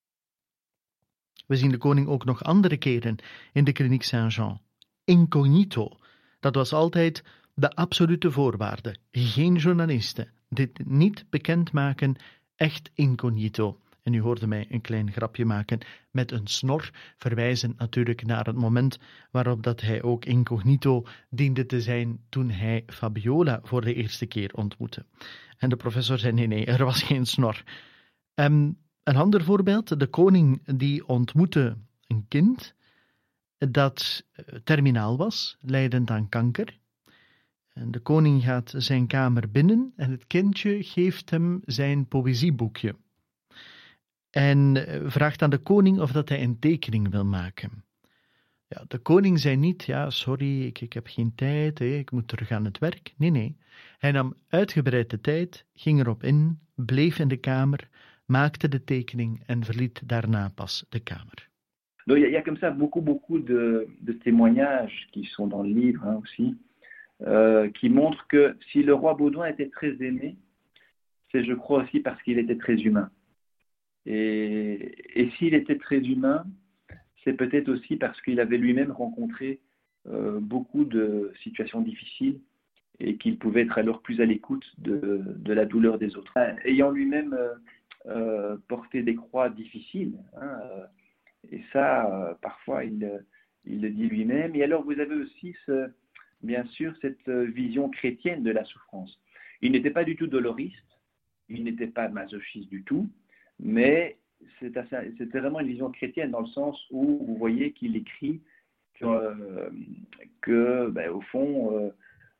[SPEAKER 3] We zien de koning ook nog andere keren in de kliniek Saint-Jean. Incognito. Dat was altijd de absolute voorwaarde. Geen journalisten. Dit niet bekendmaken, echt incognito. En u hoorde mij een klein grapje maken met een snor, verwijzend natuurlijk naar het moment waarop dat hij ook incognito diende te zijn toen hij Fabiola voor de eerste keer ontmoette. En de professor zei nee, er was geen snor. Een ander voorbeeld, de koning die ontmoette een kind dat terminaal was, lijdend aan kanker. En de koning gaat zijn kamer binnen en het kindje geeft hem zijn poëzieboekje. En vraagt aan de koning of dat hij een tekening wil maken. Ja, de koning zei niet, ja, sorry, ik heb geen tijd, ik moet terug aan het werk. Nee. Hij nam uitgebreid de tijd, ging erop in, bleef in de kamer, maakte de tekening en verliet daarna pas de kamer.
[SPEAKER 4] Donc il y a comme ça beaucoup de témoignages qui sont dans le livre aussi, qui montrent que si le roi Baudouin était très aimé, c'est je crois aussi parce qu'il était très humain. Et s'il était très humain, c'est peut-être aussi parce qu'il avait lui-même rencontré beaucoup de situations difficiles et qu'il pouvait être alors plus à l'écoute de la douleur des autres. Ayant lui-même porté des croix difficiles, et ça, parfois, il le dit lui-même. Et alors, vous avez aussi, bien sûr, cette vision chrétienne de la souffrance. Il n'était pas du tout doloriste, il n'était pas masochiste du tout, mais c'était vraiment une vision chrétienne dans le sens où vous voyez qu'il écrit que au fond,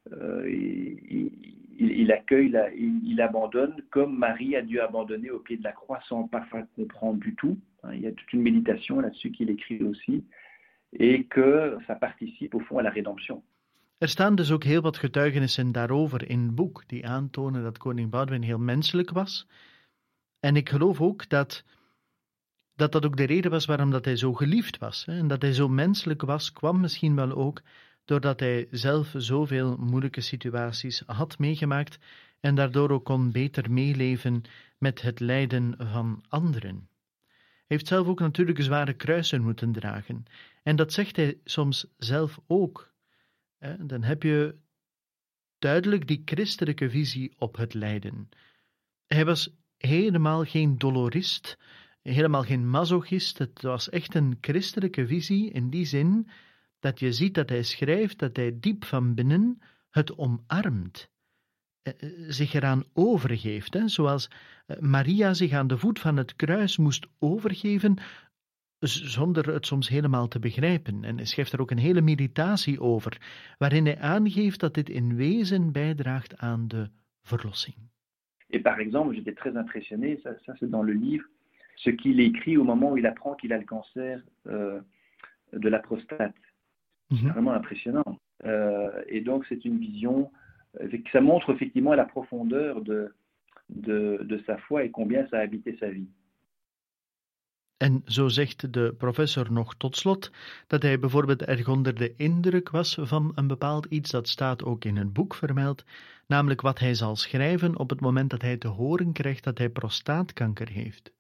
[SPEAKER 4] il accueille, il abandonne comme Marie a dû abandonner au pied de la croix sans parfois comprendre du tout. Il y a toute une méditation là-dessus qu'il écrit aussi et que ça participe au fond à la rédemption.
[SPEAKER 3] Staan dus ook heel wat getuigenissen daarover in het boek die aantonen dat koning Boudewijn heel menselijk was. En ik geloof ook dat ook de reden was waarom dat hij zo geliefd was. En dat hij zo menselijk was, kwam misschien wel ook doordat hij zelf zoveel moeilijke situaties had meegemaakt en daardoor ook kon beter meeleven met het lijden van anderen. Hij heeft zelf ook natuurlijk zware kruisen moeten dragen. En dat zegt hij soms zelf ook. Dan heb je duidelijk die christelijke visie op het lijden. Hij was helemaal geen dolorist, helemaal geen masochist. Het was echt een christelijke visie in die zin dat je ziet dat hij schrijft dat hij diep van binnen het omarmt, zich eraan overgeeft, zoals Maria zich aan de voet van het kruis moest overgeven, zonder het soms helemaal te begrijpen. En hij schrijft er ook een hele meditatie over, waarin hij aangeeft dat dit in wezen bijdraagt aan de verlossing.
[SPEAKER 4] Et par exemple, j'étais très impressionné, ça c'est dans le livre, ce qu'il écrit au moment où il apprend qu'il a le cancer de la prostate. C'est vraiment impressionnant. Et donc c'est une vision, ça montre effectivement la profondeur de sa foi et combien ça a habité sa vie.
[SPEAKER 3] En zo zegt de professor nog tot slot dat hij bijvoorbeeld erg onder de indruk was van een bepaald iets, dat staat ook in het boek vermeld, namelijk wat hij zal schrijven op het moment dat hij te horen krijgt dat hij prostaatkanker heeft.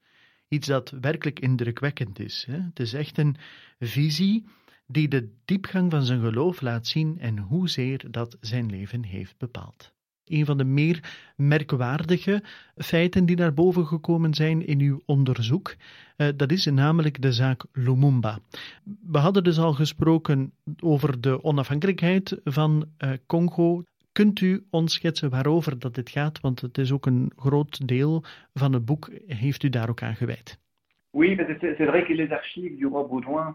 [SPEAKER 3] iets dat werkelijk indrukwekkend is. Het is echt een visie die de diepgang van zijn geloof laat zien en hoezeer dat zijn leven heeft bepaald. Een van de meer merkwaardige feiten die naar boven gekomen zijn in uw onderzoek, dat is namelijk de zaak Lumumba. We hadden dus al gesproken over de onafhankelijkheid van Congo. Kunt u ons schetsen waarover dat dit gaat? Want het is ook een groot deel van het boek, heeft u daar ook aan gewijd.
[SPEAKER 4] Oui, c'est vrai que les archives du roi Baudouin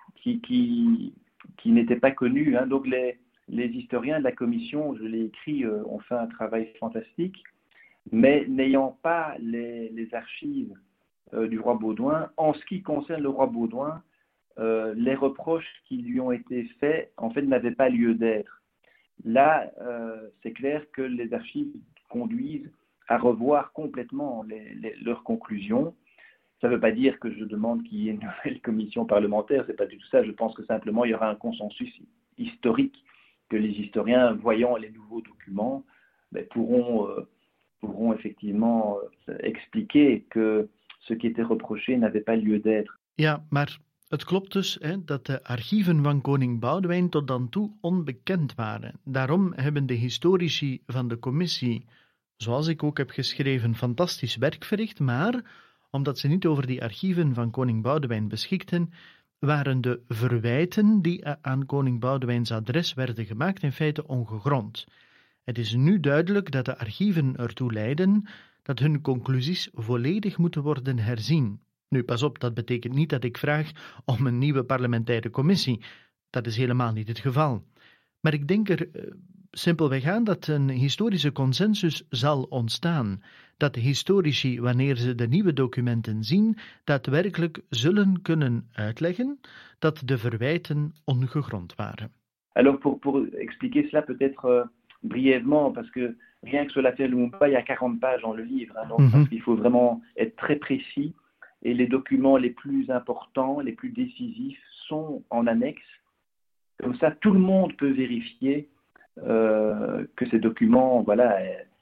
[SPEAKER 4] qui n'étaient pas connues, hein, donc les historiens de la commission, je l'ai écrit, ont fait un travail fantastique, mais n'ayant pas les archives du roi Baudouin, en ce qui concerne le roi Baudouin, les reproches qui lui ont été faits, en fait, n'avaient pas lieu d'être. Là, c'est clair que les archives conduisent à revoir complètement leurs conclusions. Ça ne veut pas dire que je demande qu'il y ait une nouvelle commission parlementaire, c'est pas du tout ça. Je pense que simplement il y aura un consensus historique que les historiens, voyant les nouveaux documents, pourront effectivement expliquer que ce qui était reproché n'avait pas lieu d'être.
[SPEAKER 3] Ja, maar het klopt dus dat de archieven van koning Boudewijn tot dan toe onbekend waren. Daarom hebben de historici van de commissie, zoals ik ook heb geschreven, fantastisch werk verricht, maar omdat ze niet over die archieven van koning Boudewijn beschikten, waren de verwijten die aan koning Boudewijns adres werden gemaakt in feite ongegrond. Het is nu duidelijk dat de archieven ertoe leiden dat hun conclusies volledig moeten worden herzien. Nu, pas op, dat betekent niet dat ik vraag om een nieuwe parlementaire commissie. Dat is helemaal niet het geval. Maar ik denk er simpelweg aan dat een historische consensus zal ontstaan. Dat de historici, wanneer ze de nieuwe documenten zien, daadwerkelijk zullen kunnen uitleggen dat de verwijten ongegrond waren.
[SPEAKER 4] Alors pour expliquer cela peut-être brièvement, parce que rien que sur l'affaire Lumumba, il y a 40 pages dans le livre, hein, donc parce qu'il faut vraiment être très précis, et les documents les plus importants, les plus décisifs sont en annexe. Comme ça, tout le monde peut vérifier que ces documents, voilà,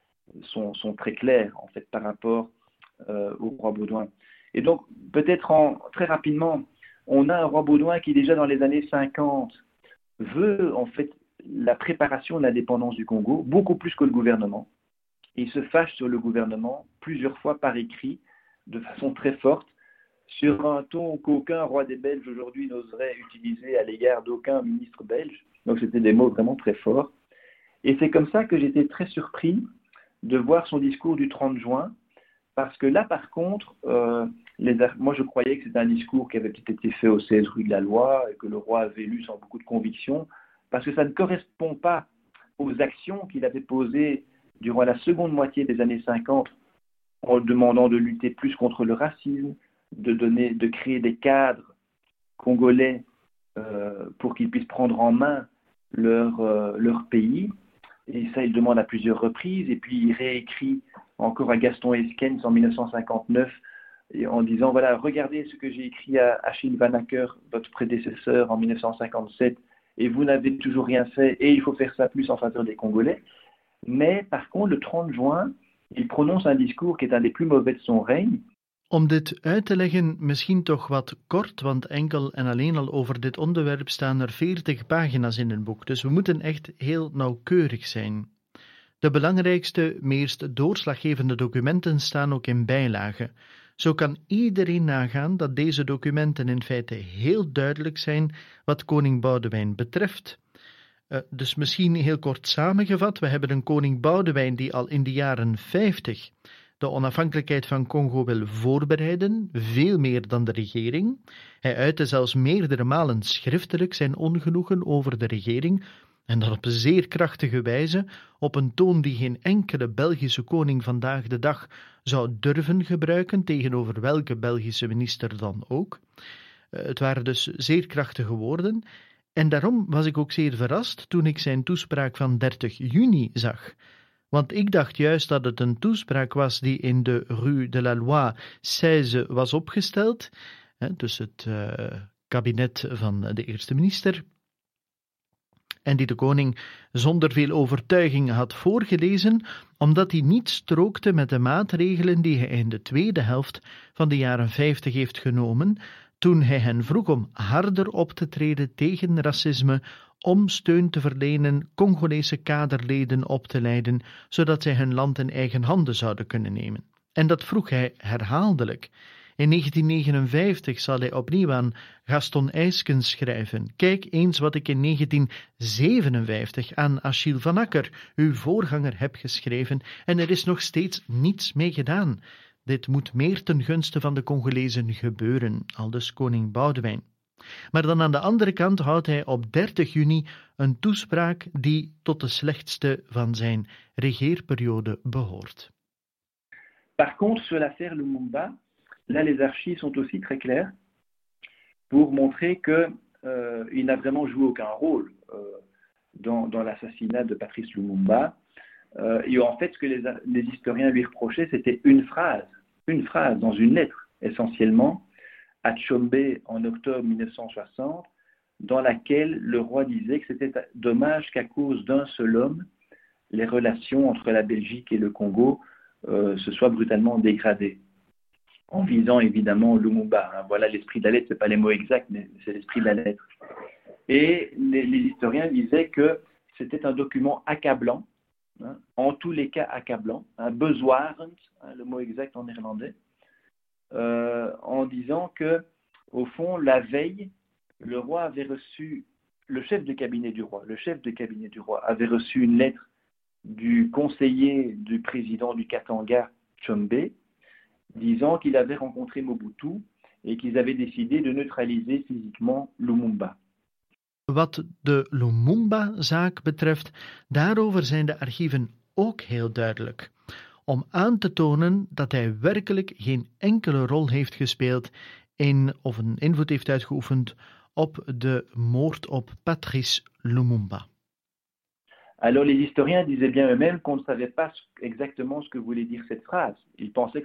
[SPEAKER 4] sont très clairs en fait par rapport au roi Baudouin. Et donc peut-être très rapidement, on a un roi Baudouin qui déjà dans les années 50 veut en fait la préparation de l'indépendance du Congo, beaucoup plus que le gouvernement. Il se fâche sur le gouvernement plusieurs fois par écrit, de façon très forte, sur un ton qu'aucun roi des Belges aujourd'hui n'oserait utiliser à l'égard d'aucun ministre belge. Donc c'était des mots vraiment très forts. Et c'est comme ça que j'étais très surpris de voir son discours du 30 juin, parce que là par contre, moi je croyais que c'était un discours qui avait peut-être été fait au 16 rue de la Loi et que le roi avait lu sans beaucoup de conviction, parce que ça ne correspond pas aux actions qu'il avait posées durant la seconde moitié des années 50 en demandant de lutter plus contre le racisme, de créer des cadres congolais pour qu'ils puissent prendre en main leur pays. Et ça, il demande à plusieurs reprises. Et puis, il réécrit encore à Gaston Eskens en 1959 en disant, voilà, regardez ce que j'ai écrit à Achille Van Acker, votre prédécesseur, en 1957, et vous n'avez toujours rien fait, et il faut faire ça plus en faveur des Congolais. Mais par contre, le 30 juin, il prononce un discours qui est un des plus mauvais de son règne.
[SPEAKER 3] Om dit uit te leggen, misschien toch wat kort, want enkel en alleen al over dit onderwerp staan er 40 pagina's in het boek, dus we moeten echt heel nauwkeurig zijn. De belangrijkste, meest doorslaggevende documenten staan ook in bijlagen. Zo kan iedereen nagaan dat deze documenten in feite heel duidelijk zijn wat koning Boudewijn betreft. Dus misschien heel kort samengevat, we hebben een koning Boudewijn die al in de jaren 50 de onafhankelijkheid van Congo wil voorbereiden, veel meer dan de regering. Hij uitte zelfs meerdere malen schriftelijk zijn ongenoegen over de regering, en dat op een zeer krachtige wijze, op een toon die geen enkele Belgische koning vandaag de dag zou durven gebruiken, tegenover welke Belgische minister dan ook. Het waren dus zeer krachtige woorden, en daarom was ik ook zeer verrast toen ik zijn toespraak van 30 juni zag. Want ik dacht juist dat het een toespraak was die in de Rue de la Loi 16 was opgesteld, dus het kabinet van de eerste minister. en die de koning zonder veel overtuiging had voorgelezen, omdat die niet strookte met de maatregelen die hij in de tweede helft van de jaren 50 heeft genomen, toen hij hen vroeg om harder op te treden tegen racisme, om steun te verlenen, Congolese kaderleden op te leiden, zodat zij hun land in eigen handen zouden kunnen nemen. En dat vroeg hij herhaaldelijk. In 1959 zal hij opnieuw aan Gaston Eyskens schrijven. Kijk eens wat ik in 1957 aan Achille van Acker, uw voorganger, heb geschreven, en er is nog steeds niets mee gedaan. Dit moet meer ten gunste van de Congolezen gebeuren, aldus koning Boudewijn. Maar dan aan de andere kant houdt hij op 30 juni een toespraak die tot de slechtste van zijn regeerperiode behoort.
[SPEAKER 4] Par contre, sur l'affaire Lumumba, là les archives sont aussi très claires pour montrer qu'il n'a vraiment joué aucun rôle dans l'assassinat de Patrice Lumumba. Et en fait, ce que les historiens lui reprochaient, c'était une phrase dans une lettre essentiellement, à Tchombe en octobre 1960, dans laquelle le roi disait que c'était dommage qu'à cause d'un seul homme, les relations entre la Belgique et le Congo se soient brutalement dégradées, en visant évidemment Lumumba. Voilà l'esprit de la lettre, ce n'est pas les mots exacts, mais c'est l'esprit de la lettre. Et les historiens disaient que c'était un document accablant, en tous les cas accablant, bezwarend, le mot exact en néerlandais, en disant que, au fond, la veille, le roi avait reçu, le chef de cabinet du roi avait reçu une lettre du conseiller du président du Katanga, Tchombe, disant qu'il avait rencontré Mobutu et qu'ils avaient décidé de neutraliser physiquement Lumumba.
[SPEAKER 3] Wat de Lumumba-zaak betreft, daarover zijn de archieven ook heel duidelijk. Om aan te tonen dat hij werkelijk geen enkele rol heeft gespeeld in of een invloed heeft uitgeoefend op de moord op Patrice Lumumba.
[SPEAKER 4] Alors les historiens disaient bien eux-mêmes qu'on ne savait pas exactement ce que voulait dire cette phrase. Ils pensaient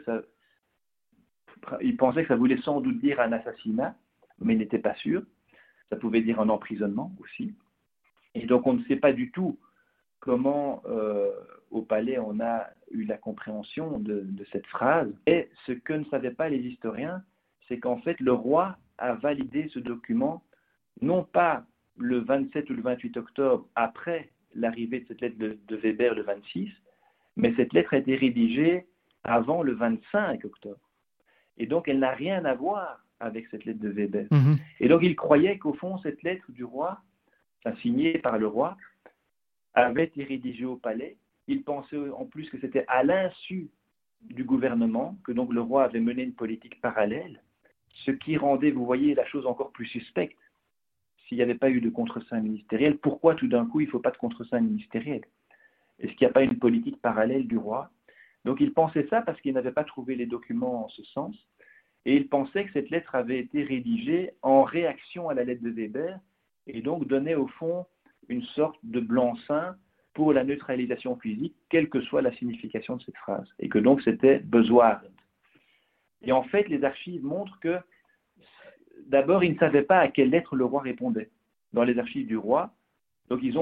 [SPEAKER 4] que ça voulait sans doute dire un assassinat, mais ils n'étaient pas sûrs. Ça pouvait dire un emprisonnement aussi. Et donc on ne sait pas du tout comment au palais on a eu la compréhension de cette phrase. Et ce que ne savaient pas les historiens, c'est qu'en fait le roi a validé ce document non pas le 27 ou le 28 octobre après l'arrivée de cette lettre de Weber le 26, mais cette lettre a été rédigée avant le 25 octobre. Et donc elle n'a rien à voir avec cette lettre de Weber. Mm-hmm. Et donc il croyait qu'au fond cette lettre du roi, signée par le roi, avait été rédigée au palais. Il pensait en plus que c'était à l'insu du gouvernement, que donc le roi avait mené une politique parallèle, ce qui rendait, vous voyez, la chose encore plus suspecte. S'il n'y avait pas eu de contre-seing ministériel, pourquoi tout d'un coup il ne faut pas de contre-seing ministériel? Est-ce qu'il n'y a pas une politique parallèle du roi? Donc il pensait ça parce qu'il n'avait pas trouvé les documents en ce sens, et il pensait que cette lettre avait été rédigée en réaction à la lettre de Weber, et donc donnait au fond une sorte de blanc-seing pour la neutralisation physique, quelle que soit la signification de cette phrase, et que donc c'était bezwarend. Et en fait, les archives montrent que d'abord, ils ne savaient pas à quelle lettre le roi répondait dans les archives du roi. Donc, ils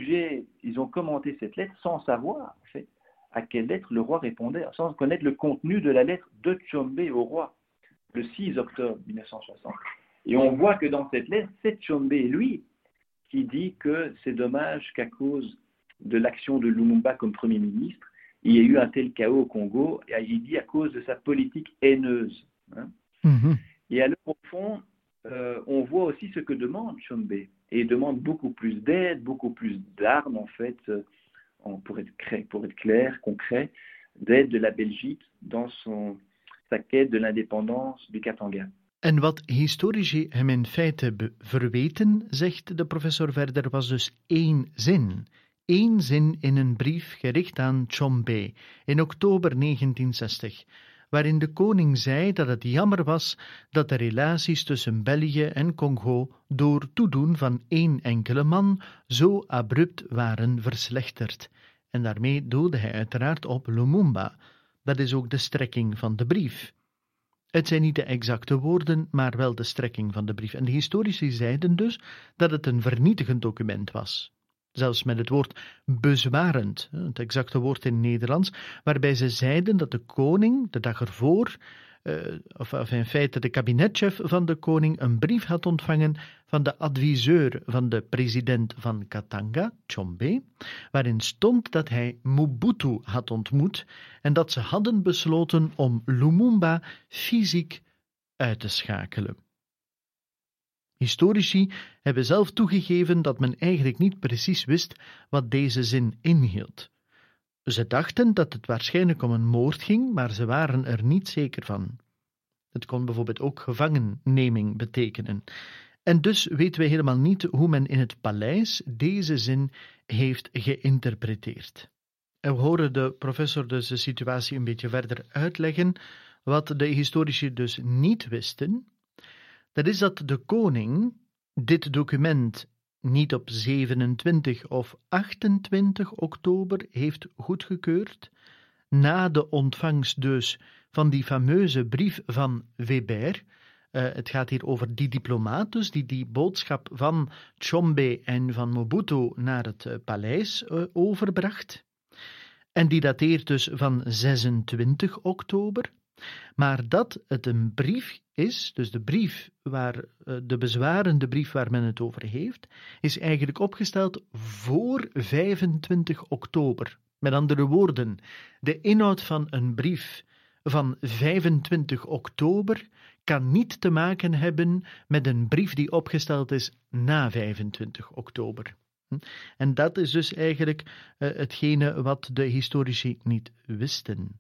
[SPEAKER 4] ont commenté cette lettre sans savoir, en fait, à quelle lettre le roi répondait, sans connaître le contenu de la lettre de Tchombe au roi, le 6 octobre 1960. Et on voit que dans cette lettre, c'est Tchombe, lui, qui dit que c'est dommage qu'à cause de l'action de Lumumba comme Premier ministre, il y ait eu un tel chaos au Congo, et il dit à cause de sa politique haineuse. Hein. Mm-hmm. Et alors, au fond, on voit aussi ce que demande Tchombe. Et il demande beaucoup plus d'aide, beaucoup plus d'armes, en fait, pour être clair, concret, d'aide de la Belgique dans sa quête de l'indépendance du Katanga.
[SPEAKER 3] En wat historici hem in feite verweten, zegt de professor verder, was dus één zin. Eén zin in een brief gericht aan Tchombe in oktober 1960, waarin de koning zei dat het jammer was dat de relaties tussen België en Congo door toedoen van één enkele man zo abrupt waren verslechterd. En daarmee doelde hij uiteraard op Lumumba. Dat is ook de strekking van de brief. Het zijn niet de exacte woorden, maar wel de strekking van de brief. En de historici zeiden dus dat het een vernietigend document was. zelfs met het woord bezwarend, het exacte woord in het Nederlands, waarbij ze zeiden dat de koning de dag ervoor, of in feite de kabinetchef van de koning, een brief had ontvangen van de adviseur van de president van Katanga, Tshombe, waarin stond dat hij Mobutu had ontmoet en dat ze hadden besloten om Lumumba fysiek uit te schakelen. Historici hebben zelf toegegeven dat men eigenlijk niet precies wist wat deze zin inhield. Ze dachten dat het waarschijnlijk om een moord ging, maar ze waren er niet zeker van. Het kon bijvoorbeeld ook gevangenneming betekenen. En dus weten we helemaal niet hoe men in het paleis deze zin heeft geïnterpreteerd. En we horen de professor dus de situatie een beetje verder uitleggen. Wat de historici dus niet wisten, dat is dat de koning dit document niet op 27 of 28 oktober heeft goedgekeurd, na de ontvangst dus van die fameuze brief van Weber. Het gaat hier over die diplomaat dus, die boodschap van Tshombe en van Mobutu naar het paleis overbracht. En die dateert dus van 26 oktober. Maar dat het een brief is, dus de brief de bezwarende brief waar men het over heeft, is eigenlijk opgesteld voor 25 oktober. Met andere woorden, de inhoud van een brief van 25 oktober kan niet te maken hebben met een brief die opgesteld is na 25 oktober. En dat is dus eigenlijk hetgene wat de historici niet wisten.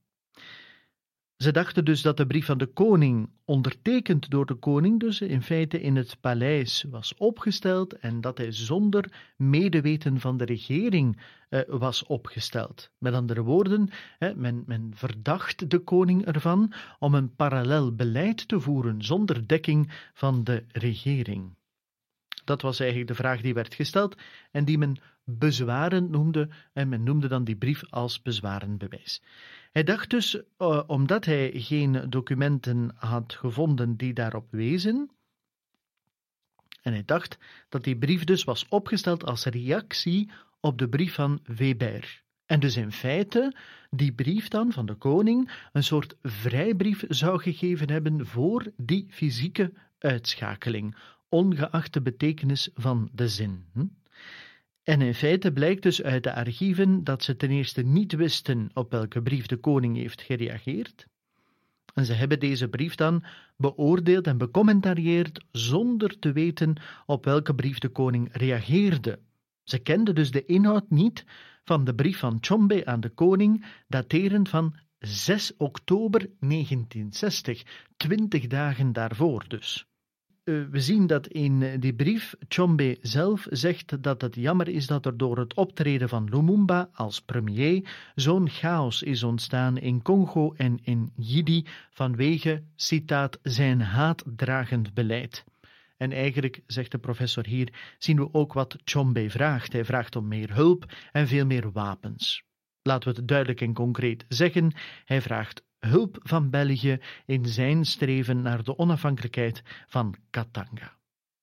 [SPEAKER 3] Ze dachten dus dat de brief van de koning, ondertekend door de koning, dus in feite in het paleis was opgesteld en dat hij zonder medeweten van de regering was opgesteld. Met andere woorden, men verdacht de koning ervan om een parallel beleid te voeren zonder dekking van de regering. Dat was eigenlijk de vraag die werd gesteld en die men bezwarend noemde, en men noemde dan die brief als bezwarend bewijs. Hij dacht dus, omdat hij geen documenten had gevonden die daarop wezen, en hij dacht dat die brief dus was opgesteld als reactie op de brief van Weber. En dus in feite die brief dan van de koning een soort vrijbrief zou gegeven hebben voor die fysieke uitschakeling, ongeacht de betekenis van de zin. En in feite blijkt dus uit de archieven dat ze ten eerste niet wisten op welke brief de koning heeft gereageerd. En ze hebben deze brief dan beoordeeld en becommentarieerd zonder te weten op welke brief de koning reageerde. Ze kenden dus de inhoud niet van de brief van Tshombe aan de koning, daterend van 6 oktober 1960, 20 dagen daarvoor dus. We zien dat in die brief Tshombe zelf zegt dat het jammer is dat er door het optreden van Lumumba als premier zo'n chaos is ontstaan in Congo en in Yidi vanwege, citaat, zijn haatdragend beleid. En eigenlijk, zegt de professor hier, zien we ook wat Tshombe vraagt. Hij vraagt om meer hulp en veel meer wapens. Laten we het duidelijk en concreet zeggen, hij vraagt hulp van België in zijn streven naar de onafhankelijkheid van Katanga.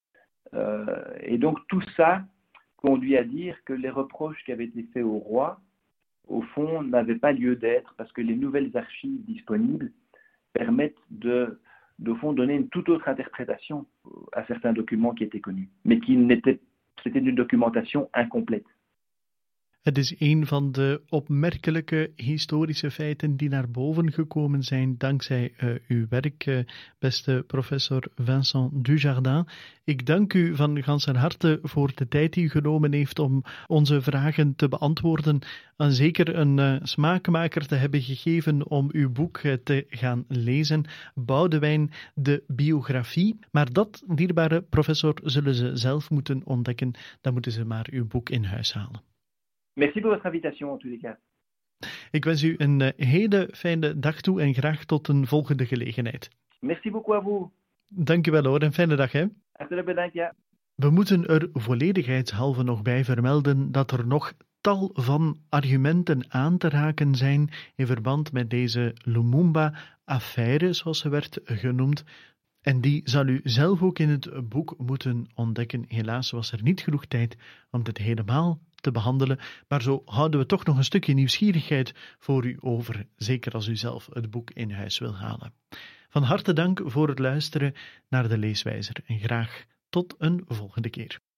[SPEAKER 4] Et donc tout ça conduit à dire que les reproches qui avaient été faits au roi, au fond, n'avaient pas lieu d'être parce que les nouvelles archives disponibles permettent de donner une toute autre interprétation à certains documents qui étaient connus, mais c'était une documentation incomplète.
[SPEAKER 3] Het is een van de opmerkelijke historische feiten die naar boven gekomen zijn dankzij uw werk, beste professor Vincent Dujardin. Ik dank u van ganser harte voor de tijd die u genomen heeft om onze vragen te beantwoorden en zeker een smaakmaker te hebben gegeven om uw boek te gaan lezen, Boudewijn, de biografie. Maar dat, dierbare professor, zullen ze zelf moeten ontdekken. Dan moeten ze maar uw boek in huis halen.
[SPEAKER 4] Merci pour votre invitation en tous les cas.
[SPEAKER 3] Ik wens u een hele fijne dag toe en graag tot een volgende gelegenheid.
[SPEAKER 4] Merci beaucoup à vous.
[SPEAKER 3] Dank u wel hoor, een fijne dag hè.
[SPEAKER 4] Hartelijk bedankt, ja.
[SPEAKER 3] We moeten er volledigheidshalve nog bij vermelden dat er nog tal van argumenten aan te raken zijn in verband met deze Lumumba-affaire, zoals ze werd genoemd. En die zal u zelf ook in het boek moeten ontdekken. Helaas was er niet genoeg tijd om dit helemaal te behandelen, maar zo houden we toch nog een stukje nieuwsgierigheid voor u over, zeker als u zelf het boek in huis wil halen. Van harte dank voor het luisteren naar de Leeswijzer en graag tot een volgende keer.